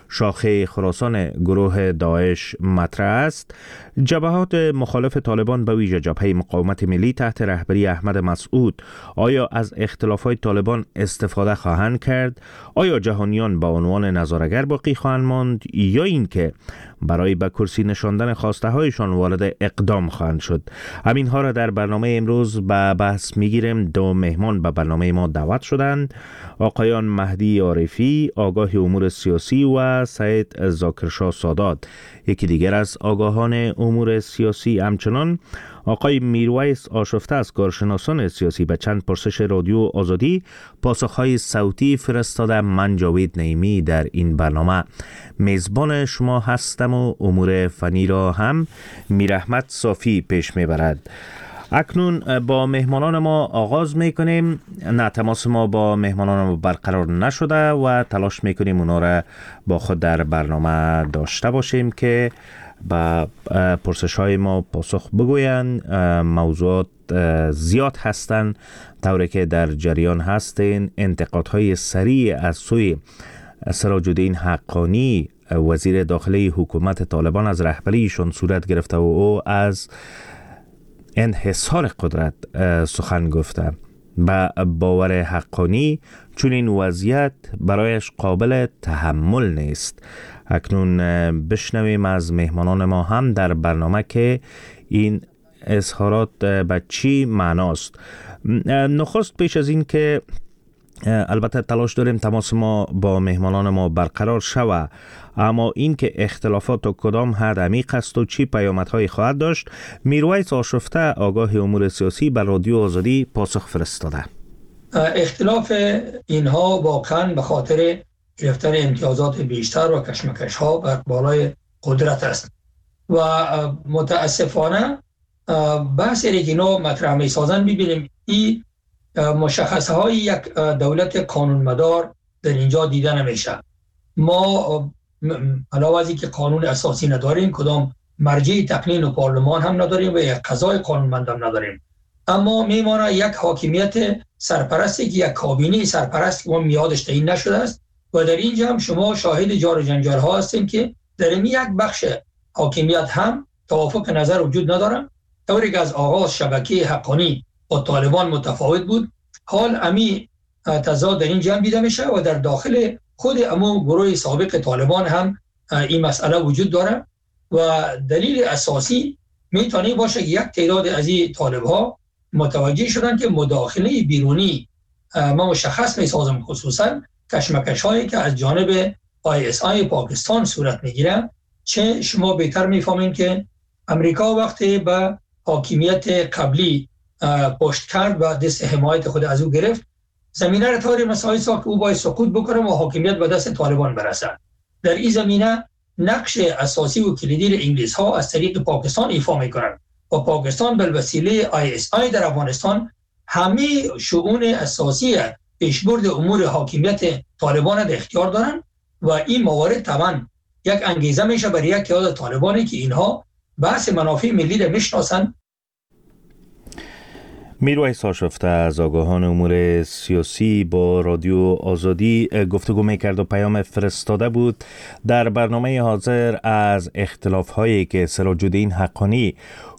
شاخه خراسان گروه داعش مطرح است، جبهات مخالف طالبان به ویژه جبهه مقاومت ملی تحت رهبری احمد مسعود آیا از اختلافات طالبان استفاده خواهند کرد؟ آیا جهانیان به عنوان نظاره‌گر باقی خواهند ماند یا اینکه برای به کرسی نشاندن خواسته هایشان وارد اقدام خواهند شد؟ همین ها را در برنامه امروز به بحث میگیریم. دو مهمان به برنامه ما دعوت شدند: آقایان مهدی عارفی، آگاه امور سیاسی، و سید ذاکرشاه سادات، یکی دیگر از آگاهان امور سیاسی. همچنان آقای میرویس آشفته از کارشناسان سیاسی به چند پرسش رادیو آزادی پاسخهای صوتی فرستاده. من جاوید نعیمی در این برنامه میزبان شما هستم و امور فنی را هم میرحمت صافی پیش میبرد. اکنون با مهمانان ما آغاز میکنیم. نه، تماس ما با مهمانان ما برقرار نشده و تلاش میکنیم اونا را با خود در برنامه داشته باشیم که با پرسش های ما پاسخ بگوین. موضوعات زیاد هستند طوری که در جریان هستین. انتقادهای سریع از سوی سراج الدین حقانی وزیر داخلی حکومت طالبان از رهبریشان صورت گرفته و او از انحصار قدرت سخن گفته. با باور حقانی چون این وضعیت برایش قابل تحمل نیست. اکنون بشنویم از مهمانان ما هم در برنامه که این اظهارات به چی معناست. نخست پیش از این که البته تلاش داریم تماس ما با مهمانان ما برقرار شوه، اما این که اختلافات و کدام حد عمیق است و چی پیامدهایی خواهد داشت، میرویس آشفته آگاه امور سیاسی به رادیو آزادی پاسخ فرستاده. اختلاف اینها واقعا به خاطر گرفتن امتیازات بیشتر و کشمکش ها بر بالای قدرت است و متاسفانه بحثی که اینا مطرح می سازن ببینیم این مشخصه های یک دولت قانونمدار در اینجا دیده نمیشه. ما علاوه از اینکه قانون اساسی نداریم، کدام مرجع تقنین و پارلمان هم نداریم و یک قضای قانونمند هم نداریم، اما میمانه یک حاکمیت سرپرستی که یک کابینه سرپرست که ما میادش تعیین نشده است و در اینجا هم شما شاهد جار و جنجال ها هستیم که در این یک بخش حاکمیت هم توافق نظر وجود نداره. طوری که از آغاز شبکه حقانی با طالبان متفاوت بود، حال امی تضاد در این جمع دیده میشه و در داخل خود امو گروه سابق طالبان هم این مسئله وجود داره و دلیل اساسی میتونه باشه که یک تعداد از این طالب ها متوجه شدن که مداخله بیرونی ما مشخص میسازم، خصوصا کشمکش هایی که از جانب ISI پاکستان صورت میگیره. چه شما بهتر میفهمین که امریکا وقتی به حاکمیت قبلی پشت کرد و دست حمایت خود از او گرفت، زمینه را طوری مساعد ساخت که او باید سقوط بکنه و حاکمیت به دست طالبان برسه. در این زمینه نقش اساسی و کلیدی انگلیس ها از طریق پاکستان ایفا میکنند و پاکستان به وسیله ISI در افغانستان همه شؤون اساسی پیشبرد امور حاکمیت طالبان در اختیار دارند و این موارد طبعا یک انگیزه میشه برای یک تعداد طالبانی که اینها بحث منافع ملی را میشناسند. میرویس آشفته از آگاهان امور سیاسی با رادیو آزادی گفتگو میکرد و پیام فرستاده بود. در برنامه حاضر از اختلاف هایی که سراج الدین حقانی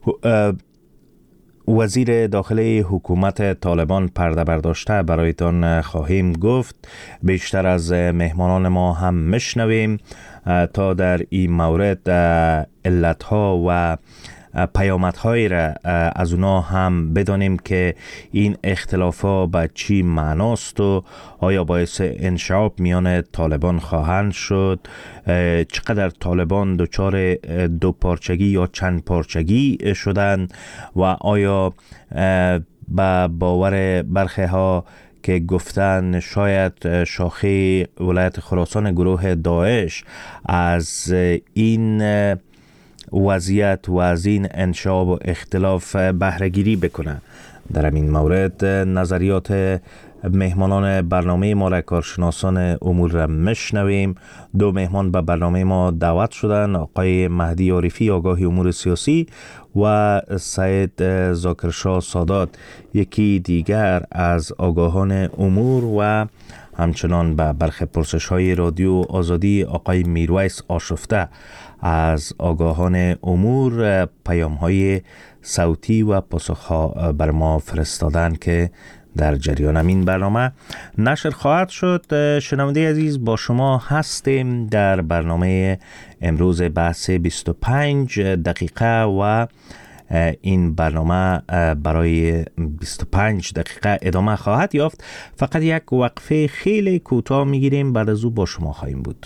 وزیر داخلی حکومت طالبان پرده برداشته برایتان خواهیم گفت. بیشتر از مهمانان ما هم مشنویم تا در این مورد علتها و پیامدهایی را از اونا هم بدانیم که این اختلافات به چی معناست و آیا باعث انشعاب میان طالبان خواهند شد، چقدر طالبان دچار دو پارچگی یا چند پارچگی شدند و آیا به باور برخی ها که گفتن شاید شاخه ولایت خراسان گروه داعش از این وضعیت و از این انشعاب و اختلاف بهره‌گیری بکنه. در این مورد نظریات مهمانان برنامه ما را کارشناسان امور را مشنویم. دو مهمان به برنامه ما دعوت شدن: آقای مهدی عارفی آگاه امور سیاسی و سید ذاکرشاه سادات، یکی دیگر از آگاهان امور و همچنان به برخی پرسش‌های رادیو آزادی آقای میرویس آشفته از آگاهان امور پیام‌های صوتی و پاسخ‌ها بر ما فرستادن که در جریان این برنامه نشر خواهد شد. شنونده عزیز، با شما هستیم در برنامه امروز بحث 25 دقیقه و این برنامه برای 25 دقیقه ادامه خواهد یافت. فقط یک وقفه خیلی کوتاه میگیریم، بعد از او با شما خواهیم بود.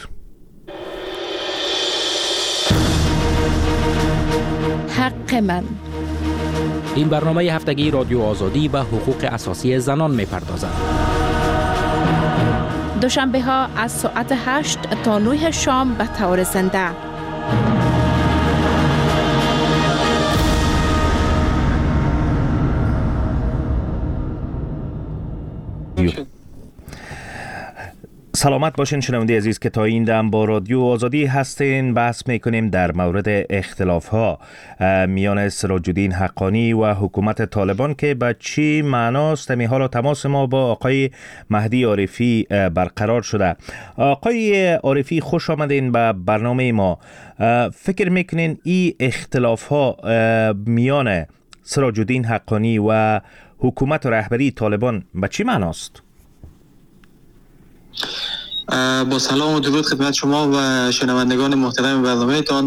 حق من. این برنامه هفتگی رادیو آزادی به حقوق اساسی زنان می‌پردازد. دوشنبه ها از ساعت 8 تا 9 شام به طور زنده. سلامت باشین شنونده عزیز که تا این دم با رادیو آزادی هستین. بحث میکنیم در مورد اختلاف ها میان سراج الدین حقانی و حکومت طالبان که به چی معناست. همین حالا تماس ما با آقای مهدی عارفی برقرار شده. آقای عارفی خوش آمدین به برنامه ما. فکر میکنین این اختلاف ها میان سراج الدین حقانی و حکومت و رهبری طالبان به چی معناست؟ با سلام و درود خدمت شما و شنوندگان محترم برنامه تان.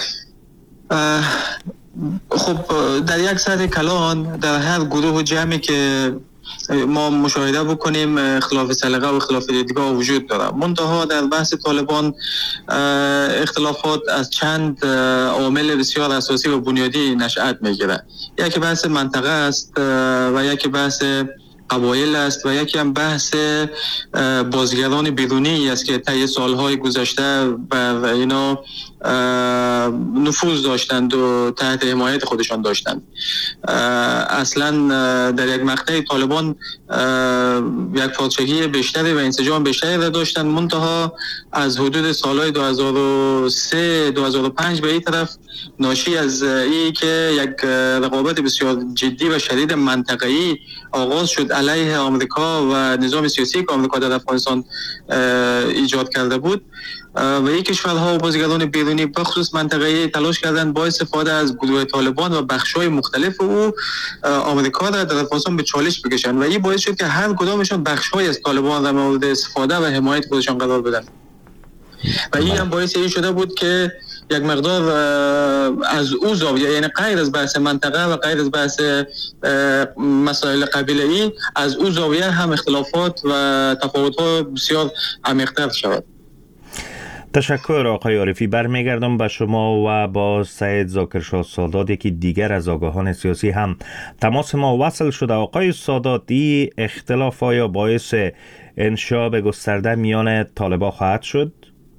خب در یک سطح کلان در هر گروه و جمعی که ما مشاهده بکنیم اختلاف سلیقه و اختلاف دیدگاه وجود داره. منتها در بحث طالبان اختلافات از چند عامل بسیار اساسی و بنیادی نشأت میگیره. یکی بحث منطقه است و یکی بحث قبایل است و یکی هم بحث بازیگران بیرونی است که طی سالهای گذشته بر اینا نفوذ داشتند و تحت حمایت خودشان داشتند. اصلا در یک مقطع طالبان یک پادشاهی بیشتری و انسجام بیشتری را داشتند، منتها از حدود سالهای 2003 2005 به این طرف ناشی از این که یک رقابت بسیار جدی و شدید منطقه‌ای آغاز شد علیه آمریکا و نظام سیاسی که آمریکا در افغانستان ایجاد کرده بود و این کشورها و بازیگران بیرونی بخصوص منطقه‌ای تلاش کردند با استفاده از گروه طالبان و بخش‌های مختلف او آمریکا را در افغانستان به چالش بکشند و این باعث شد که هر کدامشون بخش‌های از طالبان را مورد استفاده و حمایت خودشان قرار بدن و این هم باعث این شده بود که یک مقدار از او زاویه، یعنی غیر از بحث منطقه و غیر از بحث مسائل قبیله‌ای، از او زاویه هم اختلافات و تفاوت‌ها بسیار عمیق‌تر شود. تشکر آقای عارفی. برمیگردم به شما و با سید ذاکرشاه سادات، یکی دیگر از آگاهان سیاسی هم تماس ما وصل شده. آقای سادات، این اختلاف آیا باعث انشعاب گسترده میان طالبان خواهد شد؟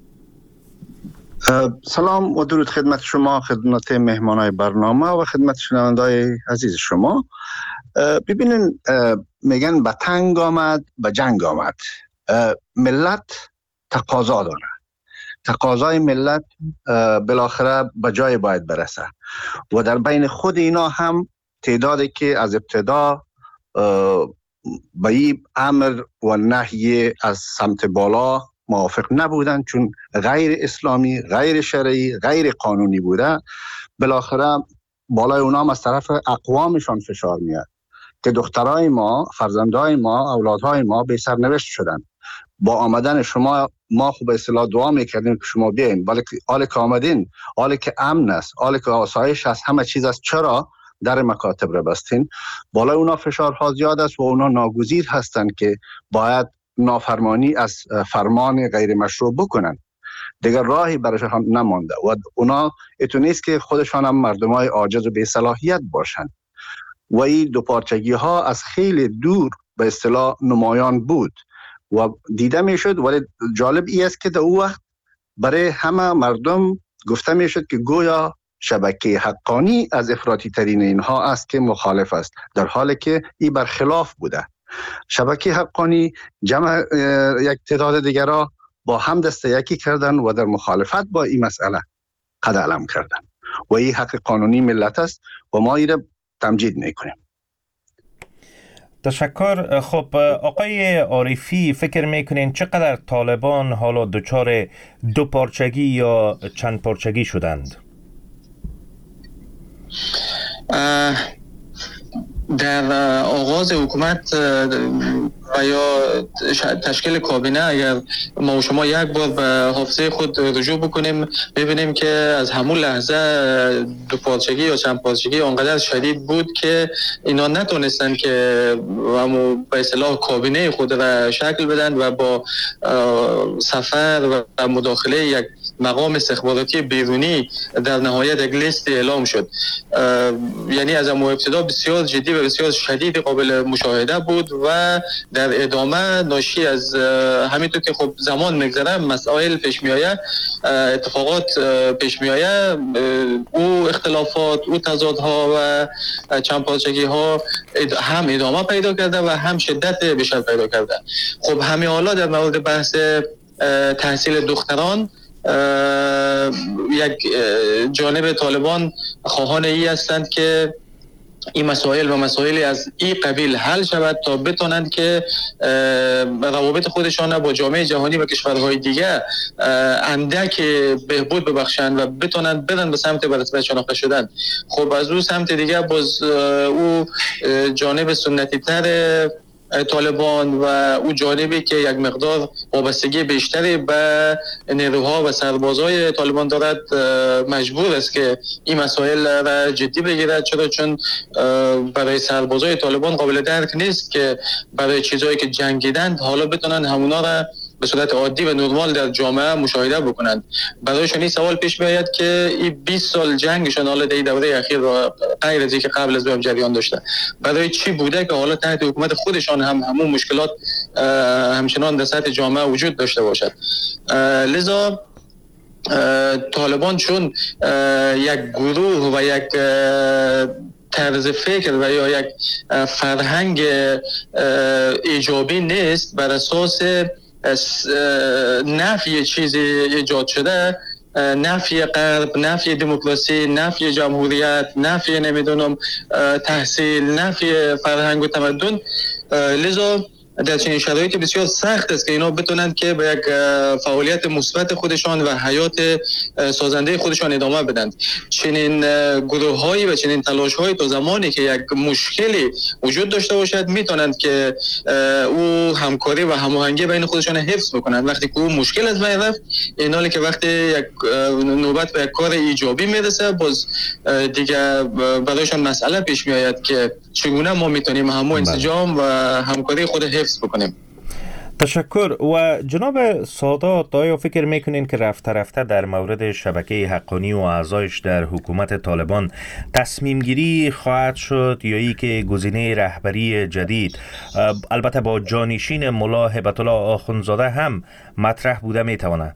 سلام و درود خدمت شما، خدمت مهمانای برنامه و خدمت شنوندای عزیز شما. ببینین، میگن به تنگ آمد به جنگ آمد. ملت تقاضا داره، تقاضای ملت بالاخره به جای باید برسه و در بین خود اینا هم تعدادی که از ابتدا به این امر و نهی از سمت بالا موافق نبودن، چون غیر اسلامی، غیر شرعی، غیر قانونی بوده، بالاخره بالای اونام از طرف اقوامشان فشار میاد که دخترای ما، فرزندای ما، اولادهای ما به سرنوشت شدن. با آمدن شما ما خوب به اصطلاح دعا میکردیم که شما بیاین، ولی حالی که آمدین، حالی که امن است، حالی که آسایش است، همه چیز است، چرا در مکاتب را بستین؟ بالای اونا فشارها زیاد است و اونا ناگزیر هستند که باید نافرمانی از فرمان غیر مشروع بکنن. دیگر راهی برایشان نمانده و اونا اتو نیست که خودشان هم مردمای عاجز و بی صلاحیت باشند و این دو پارچگی ها از خیلی دور به اصطلاح نمایان بود و دیده می شد. ولی جالب ای است که در او وقت برای همه مردم گفته می شد که گویا شبکه حقانی از افراطی ترین اینها است که مخالف است، در حالی که این برخلاف بوده. شبکه حقانی جمع یک تعداد دیگرها با هم دست یکی کردن و در مخالفت با این مسئله قد علم کردن و این حق قانونی ملت است و ما این را تمجید میکنیم. تشکر. خب آقای عارفی، فکر میکنین چقدر طالبان حالا دچار دو پارچگی یا چند پارچگی شدند؟ در آغاز حکومت و یا تشکیل کابینه، اگر ما و شما یک بار به حافظه خود رجوع بکنیم ببینیم که از همون لحظه دو پارچگی یا چند پارچگی آنقدر شدید بود که اینا نتونستن که به اصطلاح کابینه خود را شکل بدن و با سفر و مداخله یک مقام استخباراتی بیرونی در نهایت یک لیست اعلام شد. یعنی از ابتدا بسیار جدی و بسیار شدید قابل مشاهده بود و در ادامه ناشی از همینطور که خب زمان میگذره مسائل پیش میآید، اتفاقات پیش میآید، او اختلافات، او تضادها و چند پارچگی ها هم ادامه پیدا کرده و هم شدت بیشتر پیدا کرده. خب همین حالا در مورد بحث تحصیل دختران، یک جانب طالبان خواهان ای هستند که این مسائل و مسائلی از این قبیل حل شود تا بتونند که روابط خودشان با جامعه جهانی و کشورهای دیگه اندک بهبود ببخشند و بتونند برن به سمت برسپی شناخته شدن. خب از اون سمت دیگه باز او جانب سنتی تر طالبان و او جانبی که یک مقدار وابستگی بیشتری به نیروها و سربازای طالبان دارد مجبور است که این مسائل را جدی بگیرد، چون برای سربازای طالبان قابل درک نیست که برای چیزایی که جنگیدند حالا بتونن همونا را به صورت عادی و نرمال در جامعه مشاهده بکنند. برایشان این سوال پیش میآید که این 20 سال جنگشان حالا در دوره اخیر و غیر از اینکه قبل از اون جریان داشته، برای چی بوده که حالا تحت حکومت خودشان هم همون مشکلات همچنان در سطح جامعه وجود داشته باشد. لذا طالبان چون یک گروه و یک طرز فکر و یا یک فرهنگ ایجابی نیست، بر اساس نفی چیزی ایجاد شده، نفی غرب، نفی دموکراسی، نفی جمهوریت، نفی نمیدونم تحصیل، نفی فرهنگ و تمدن. لذا در چنین شرایطی بسیار سخت است که اینا بتونند که به یک فعالیت مثبت خودشان و حیات سازنده خودشان ادامه بدند. چنین گروه‌هایی و چنین تلاش‌هایی تا زمانی که یک مشکلی وجود داشته باشد میتونند که او همکاری و هماهنگی بین خودشان حفظ بکنند. وقتی که او مشکل از بین رفت، این حالی که وقتی یک نوبت به یک کار ایجابی میرسه، باز دیگه برایشان مسئله پیش میآید که چگونه ما میتونیم همون انسجام و همکاری خود حفظ بکنیم. تشکر. و جناب سادات، آیا فکر میکنین که رفته در مورد شبکه حقانی و اعضایش در حکومت طالبان تصمیم گیری خواهد شد یا ای که گزینه رهبری جدید البته با جانشین ملا هیبت الله آخوندزاده هم مطرح بوده میتونه؟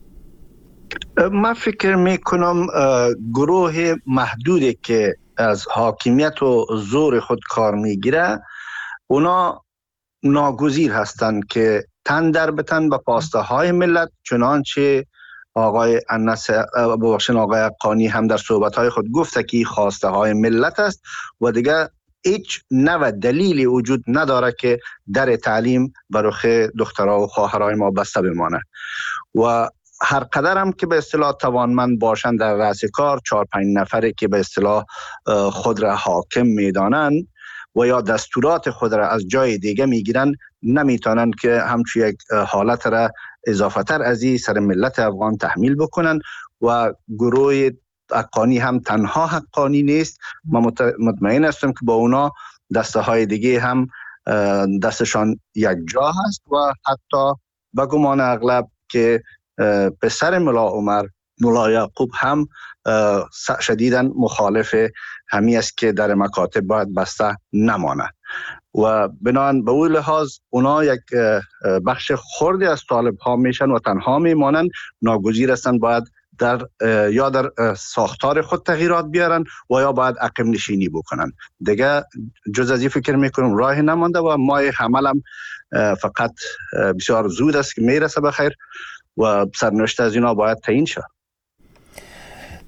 من فکر میکنم گروه محدودی که از حاکمیت و زور خود کار میگیره اونا ناگزیر هستند که تن در بتن به خواسته های ملت، چنانچه آقای آقای حقانی هم در صحبت های خود گفته که خواسته های ملت است و دیگه هیچ نوع دلیلی وجود نداره که در تعلیم بر رخ دخترها و خواهرای ما بسته بمانه. و هر قدر هم که به اصطلاح توانمند باشند در رأس کار، 4-5 نفره که به اصطلاح خود را حاکم میدانند و یا دستورات خود را از جای دیگه میگیرن، نمیتونن که همچی یک حالت را اضافه تر از این سر ملت افغان تحمیل بکنن. و گروه حقانی هم تنها حقانی نیست، من مطمئن هستم که با اونا دسته های دیگه هم دستشان یک جا هست و حتی به گمان اغلب که پسر ملا عمر، ملا یعقوب هم شدیداً مخالف همی است که در مکاتب باید بسته نمانه. و بنابراین به اون لحاظ اونا یک بخش خردی از طالب ها میشن و تنها میمانن، ناگزیر هستند باید یا در ساختار خود تغییرات بیارن و یا باید عقب نشینی بکنن. دیگه جز از این فکر میکنم راهی نمانده و ماه حملم فقط بسیار زود است که میرسه بخیر و سرنوشت از اینا باید تعیین شد.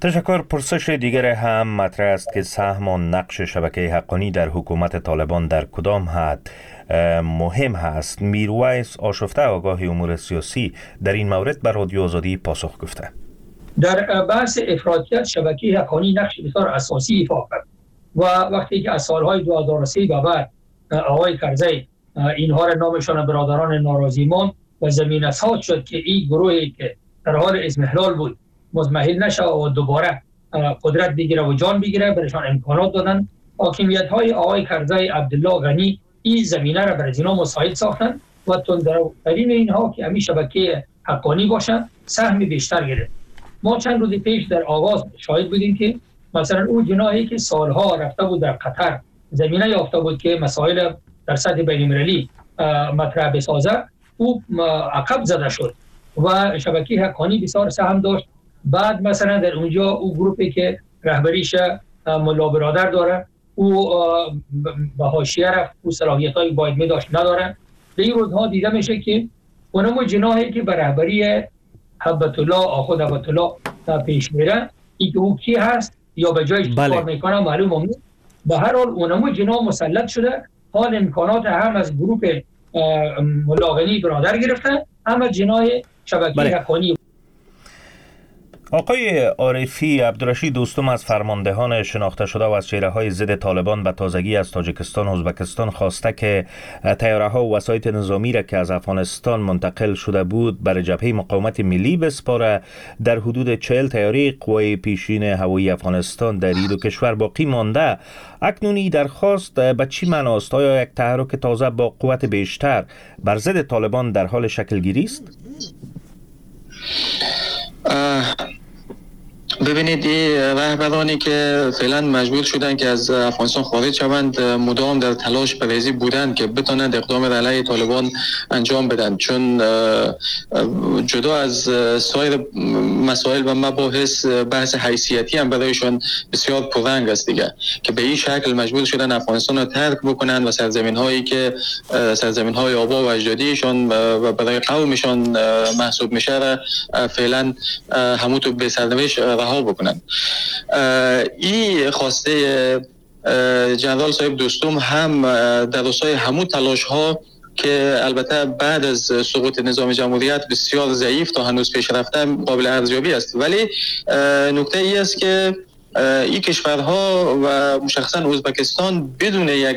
تشکر. پرسش دیگر هم مطرح است که سهم و نقش شبکه حقانی در حکومت طالبان در کدام حد مهم هست. میرویس آشفته آگاه امور سیاسی در این مورد به رادیو آزادی پاسخ گفته. در بحث افراطیت شبکه حقانی نقش بسیار اساسی ایفا کرد و وقتی که از سالهای 2003 به بعد آقای کرزی اینها را نامشان برادران ناراضی ماند و زمین اساس شد که این گروهی که در حال اضمحلال بود مضمحل نشه و دوباره قدرت بگیره و جان بگیره، برایشان امکانات دادن. حاکمیت های آقای کرزی عبدالله غنی این زمینه را برای اینا مساعد ساختن و تندروترین اینها که همین شبکه حقانی باشن سهم بیشتر گرفت. ما چند روز پیش در آغاز شاهد بودیم که مثلا اون جناحی که سالها رفته بود در قطر زمینه یافته بود که مسائل در سطح بین‌المللی مطرح بسازه، او عقب زده شد و شبکه حقانی بسیار سهم داشت. بعد مثلا در اونجا او گروپی که رهبریش ملا برادر داره او به حاشیه رفت، او صلاحیت‌های باید می داشت نداره. در این روزها دیده میشه که اونم جناحی که به رهبری حبت الله آخود حبت الله پیش میره، این که او کی هست یا به جایش کار میکنه معلوم نیست. به هر حال اونم جناح مسلط شده، حال امکانات هم از گروپ ملاغنی برادر گرفتن هم از جناح شبکه حقانی. آقای عارفی، عبدالرشید دوستم از فرماندهان شناخته شده و از چهره‌های ضد طالبان به تازگی از تاجیکستان و ازبکستان خواسته که طیاره‌ها و وسایط نظامی را که از افغانستان منتقل شده بود بر جبهه مقاومت ملی بسپاره. در حدود 40 طیاره قوای پیشین هوایی افغانستان در این دو کشور باقی مانده. اکنون این درخواست به چی معناست؟ آیا یک تحرک تازه با قوت بیشتر بر ضد طالبان در حال شکل گیری است؟ ببینید این رهبرانی که فعلا مجبور شدن که از افغانستان خارج شوند مدام در تلاش پرهیزی بودند که بتونند اقدام علیه طالبان انجام بدن، چون جدا از سایر مسائل و مباحث بحث حیثیتی هم برایشان بسیار پررنگ است دیگه، که به این شکل مجبور شدن افغانستان را ترک بکنن و سرزمین های آبا و اجدادیشان و برای قومشان محسوب میشه را فعلا همون به سرنوشت رها بکنن. این خواسته جنرال صاحب دوستم هم در راستای همون تلاش ها که البته بعد از سقوط نظام جمهوریت بسیار ضعیف تا هنوز پیش رفته قابل ارزیابی است، ولی نکته ای است که این کشورها و مشخصا ازبکستان بدون یک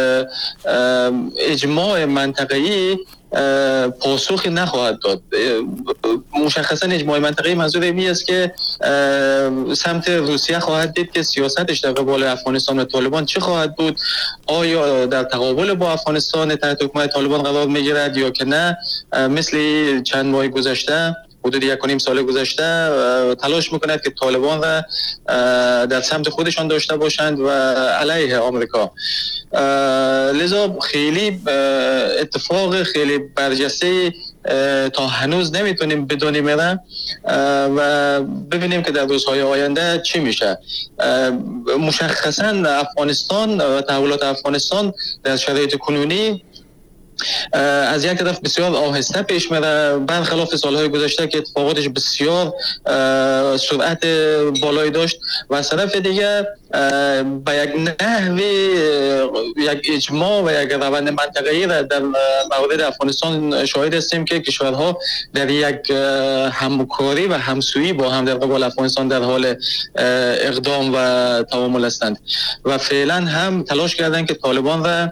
اجماع منطقه‌ای پاسخی نخواهد داد. مشخصا اجماع منطقه‌ای منظور این است که سمت روسیه خواهد دید که سیاستش در قبال افغانستان و طالبان چه خواهد بود، آیا در تقابل با افغانستان تحت حکومت طالبان قرار میگیرد یا که نه، مثل چند ماه گذشته حدود 1.5 سال گذشته تلاش میکند که طالبان را در سمت خودشان داشته باشند و علیه آمریکا. لذا خیلی اتفاق خیلی برجسته تا هنوز نمیتونیم بدونیم و ببینیم که در روزهای آینده چی میشه. مشخصا افغانستان و تحولات افغانستان در شرایط کنونی از یک طرف بسیار آهسته پیش میره، برخلاف سالهای گذشته که اتفاقاتش بسیار سرعت بالایی داشت، و از طرف دیگه به یک نحوی یک اجماع و یک روند منطقه‌ای را در مورد افغانستان شاهد هستیم که کشورها در یک همکاری و همسویی با هم در قبال افغانستان در حال اقدام و تعامل هستند و فعلا هم تلاش کردند که طالبان را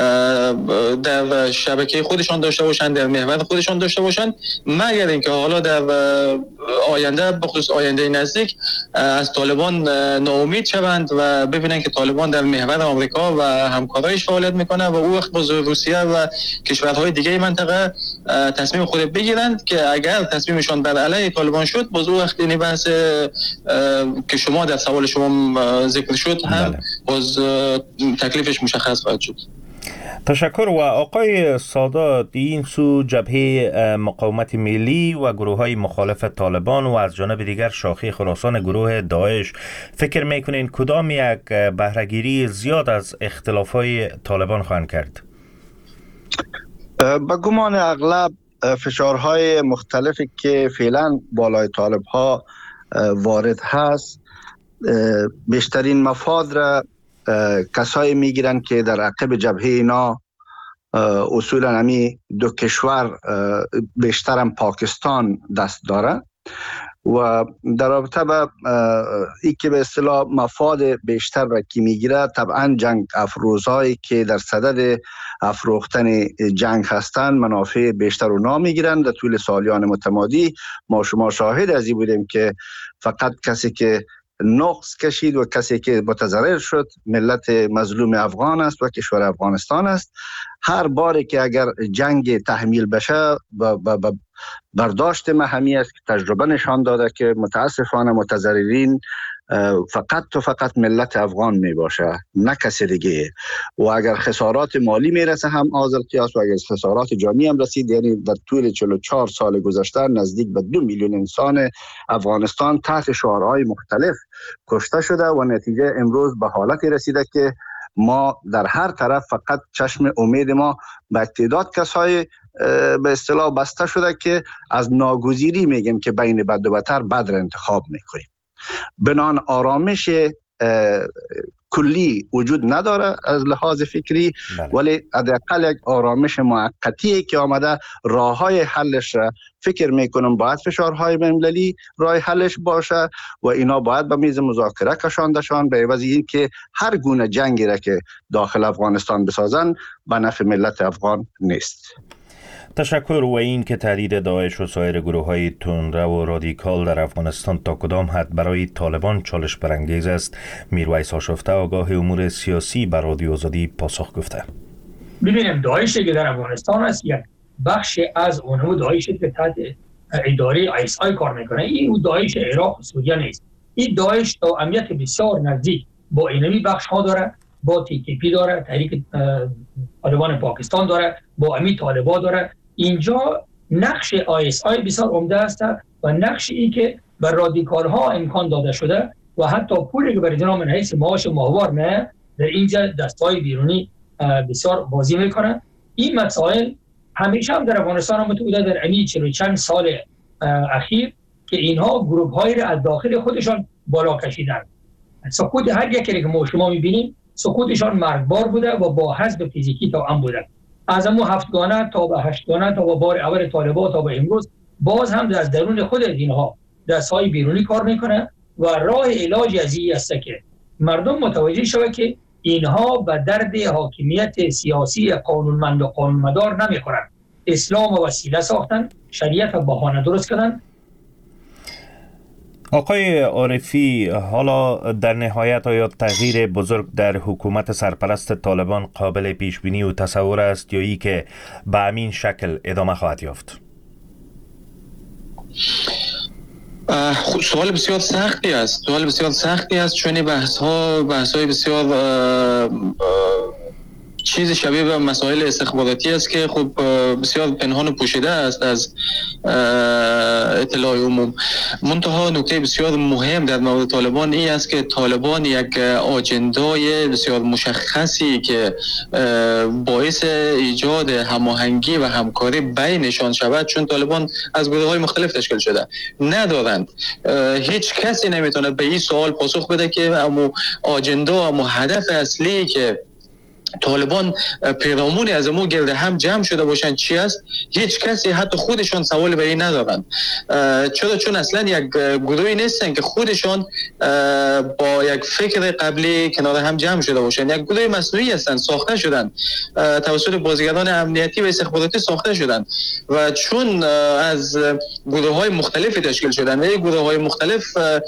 در شبکه خودشان داشته باشند، در محور خودشان داشته باشند، مگر اینکه حالا در آینده بخصوص آینده نزدیک از طالبان ناامید شوند و ببینن که طالبان در محور آمریکا و همکارایش فعالیت میکنه و او وقت با روسیه و کشورهای دیگه منطقه تصمیم خود بگیرند که اگر تصمیمشان بر علیه طالبان شد، باز او وقت این بحث که شما در سوال شما ذکر شد هم باز تکلیفش مشخص خواهد شد. تشکر. و آقای سادات، این سو جبهه مقاومت ملی و گروه های مخالف طالبان و از جانب دیگر شاخه خراسان گروه داعش، فکر میکنین کدام یک بهره‌گیری زیاد از اختلاف های طالبان خواهند کرد؟ با گمان اغلب فشارهای مختلفی که فعلا بالای طالب ها وارد هست، بیشترین مفاد را کسایی میگیرن که در عقب جبهه اینا اصولا همی دو کشور بیشترم پاکستان دست داره و در رابطه با ای که به اصطلاح مفاد بیشتر را که میگیره طبعا جنگ افروزهایی که در صدد افروختن جنگ هستند منافع بیشتر رو نامیگیرند. در طول سالیان متمادی ما شما شاهد از این بودیم که فقط کسی که نقص کشید و کسی که متضرر شد ملت مظلوم افغان است و کشور افغانستان است. هر باری که اگر جنگ تحمیل بشه برداشت ما همی است که تجربه نشان داده که متاسفانه متضررین فقط ملت افغان می باشه، نه کسی دیگه. و اگر خسارات مالی میرسه هم آزل قیاس و اگر خسارات جانی هم رسید، یعنی در طول 44 سال گذشته نزدیک به 2 میلیون انسان افغانستان تحت شعارهای مختلف کشته شده و نتیجه امروز به حالتی رسیده که ما در هر طرف فقط چشم امید ما به تعداد کسای به اصطلاح بسته شده که از ناگزیری میگیم که بین بد و بدتر بد را انتخاب میکنیم. بنان آرامش کلی وجود نداره از لحاظ فکری، ولی حداقل یک آرامش موقتی که آمده راههای حلش را فکر میکنم باید فشارهای بین‌المللی راه حلش باشه و اینا باید به میز مذاکره کشاندشان به عوض این که هر گونه جنگی را که داخل افغانستان بسازن به نفع ملت افغان نیست. تشکر. و این که تهدید داعش و سایر گروه‌های تندرو و رادیکال در افغانستان تا کدام حد برای طالبان چالش برانگیز است، میرویس آشفته آگاه امور سیاسی بر رادیو آزادی پاسخ گفته. ببینیم داعشی که در افغانستان است یک بخش از اونها داعشی که تحت اداره ISI کار میکنه. این داعش عراق و سوریه نیست. این داعش تا امنیت بسیار نزدیک با اینمی بخش ها داره، با TTP داره، تحریک طالبان پاکستان داره، با امی طالبان داره. اینجا نقش ISI بسیار عمده است و نقش ای که بر رادیکال ها امکان داده شده و حتی پولی که برای جناب من حیث معاش ماهوار نه در اینجا دستای بیرونی بسیار بازی میکنه. این مسائل همیشه هم در افغانستان هم بوده در امی 40 چند سال اخیر که اینها گروه هایی را از داخل خودشان بالا کشیدن. سقوط هر یکی که ما شما میبینیم سقوطشان مرگبار بوده و با حزب فیزیکی توأم بوده. از امو 7 گانه تا به 8 گانه تا به بار اول طالبان تا به امروز باز هم از درون خود اینها دستهای بیرونی کار میکنه و راه علاج از این است که مردم متوجه شود که اینها به درد حاکمیت سیاسی قانونمند و قانونمدار نمیخورن. اسلام و وسیله ساختن، شریعت و بهانه درست کردن. آقای عارفی، حالا در نهایت آیا تغییر بزرگ در حکومت سرپرست طالبان قابل پیش بینی و تصور است یا ای که به همین شکل ادامه خواهد یافت؟ سوال بسیار سختی است چون بحث‌های بسیار چیز شبیه به مسائل استخباراتی است که خب بسیار پنهان و پوشیده است از اطلاع عموم. منتها نکته بسیار مهم در مورد طالبان این است که طالبان یک آجندای بسیار مشخصی که باعث ایجاد هماهنگی و همکاری بینشان شود، چون طالبان از گروه‌های مختلف تشکیل شده، ندارند. هیچ کسی نمیتونه به این سوال پاسخ بده که اما آجندا اما هدف اصلی که طالبان پیرامون از امو گرد هم جمع شده باشند چی است؟ هیچ کسی حتی خودشان سوال به این ندارند. چون اصلا یک گروهی نیستن که خودشان با یک فکر قبلی کنار هم جمع شده باشند. یک گروه مصنوعی هستند، ساخته شدند توسط بازیگران امنیتی و استخباراتی ساخته شدند و چون از گروه‌های مختلفی تشکیل شدند و این گروه‌های مختلف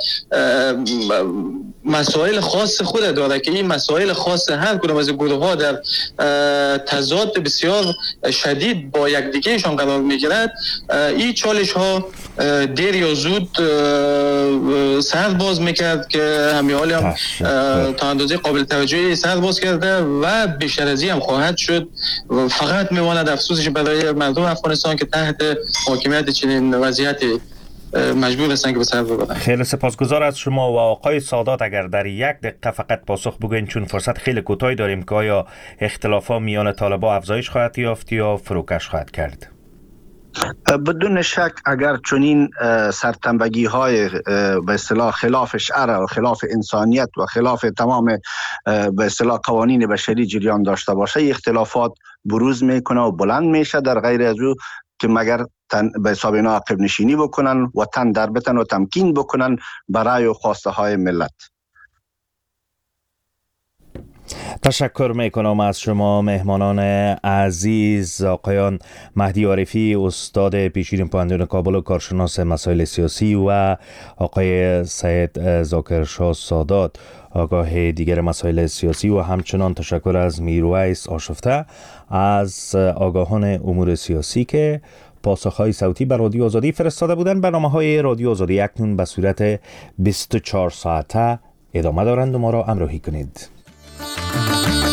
مسائل خاص خود داره که این مسائل خاص هر کدام از گروه‌ها در تضاد بسیار شدید با یکدیگهشان قرار می‌گیرد. این چالش ها دیر یا زود سر باز میکرد که همیال هم تا اندازه قابل توجهی سر باز کرده و بیشتر از این هم خواهد شد. فقط میماند افسوسش برای مردم افغانستان که تحت حاکمیت چنین وضعیتی مجبور هستن که به سر ببرن. خیلی سپاسگزار از شما. و آقای سادات اگر در 1 دقیقه فقط پاسخ بگوین چون فرصت خیلی کوتاهی داریم که آیا اختلافات میان طالبان افزایش خواهد یافت یا فروکش خواهد کرد؟ بدون شک اگر چنین سرتنبگی های به اصطلاح خلاف شرع و خلاف انسانیت و خلاف تمام به اصطلاح قوانین بشری جریان داشته باشه، اختلافات بروز میکنه و بلند میشه، در غیر از او که مگر به حساب اینا عقب نشینی بکنن و تن در بتن و تمکین بکنن برای و خواسته های ملت. تشکر میکنم از شما مهمانان عزیز، آقایان مهدی عارفی استاد پیشین پوهنتون کابل و کارشناس مسائل سیاسی و آقای سید ذاکرشاه سادات آگاه دیگر مسائل سیاسی و همچنان تشکر از میرویس آشفته از آگاهان امور سیاسی که پاسخهای صوتی بر رادیو آزادی فرستاده بودند. برنامه‌های رادیو آزادی اکنون به صورت 24 ساعته ادامه دارند و ما را همراهی کنید.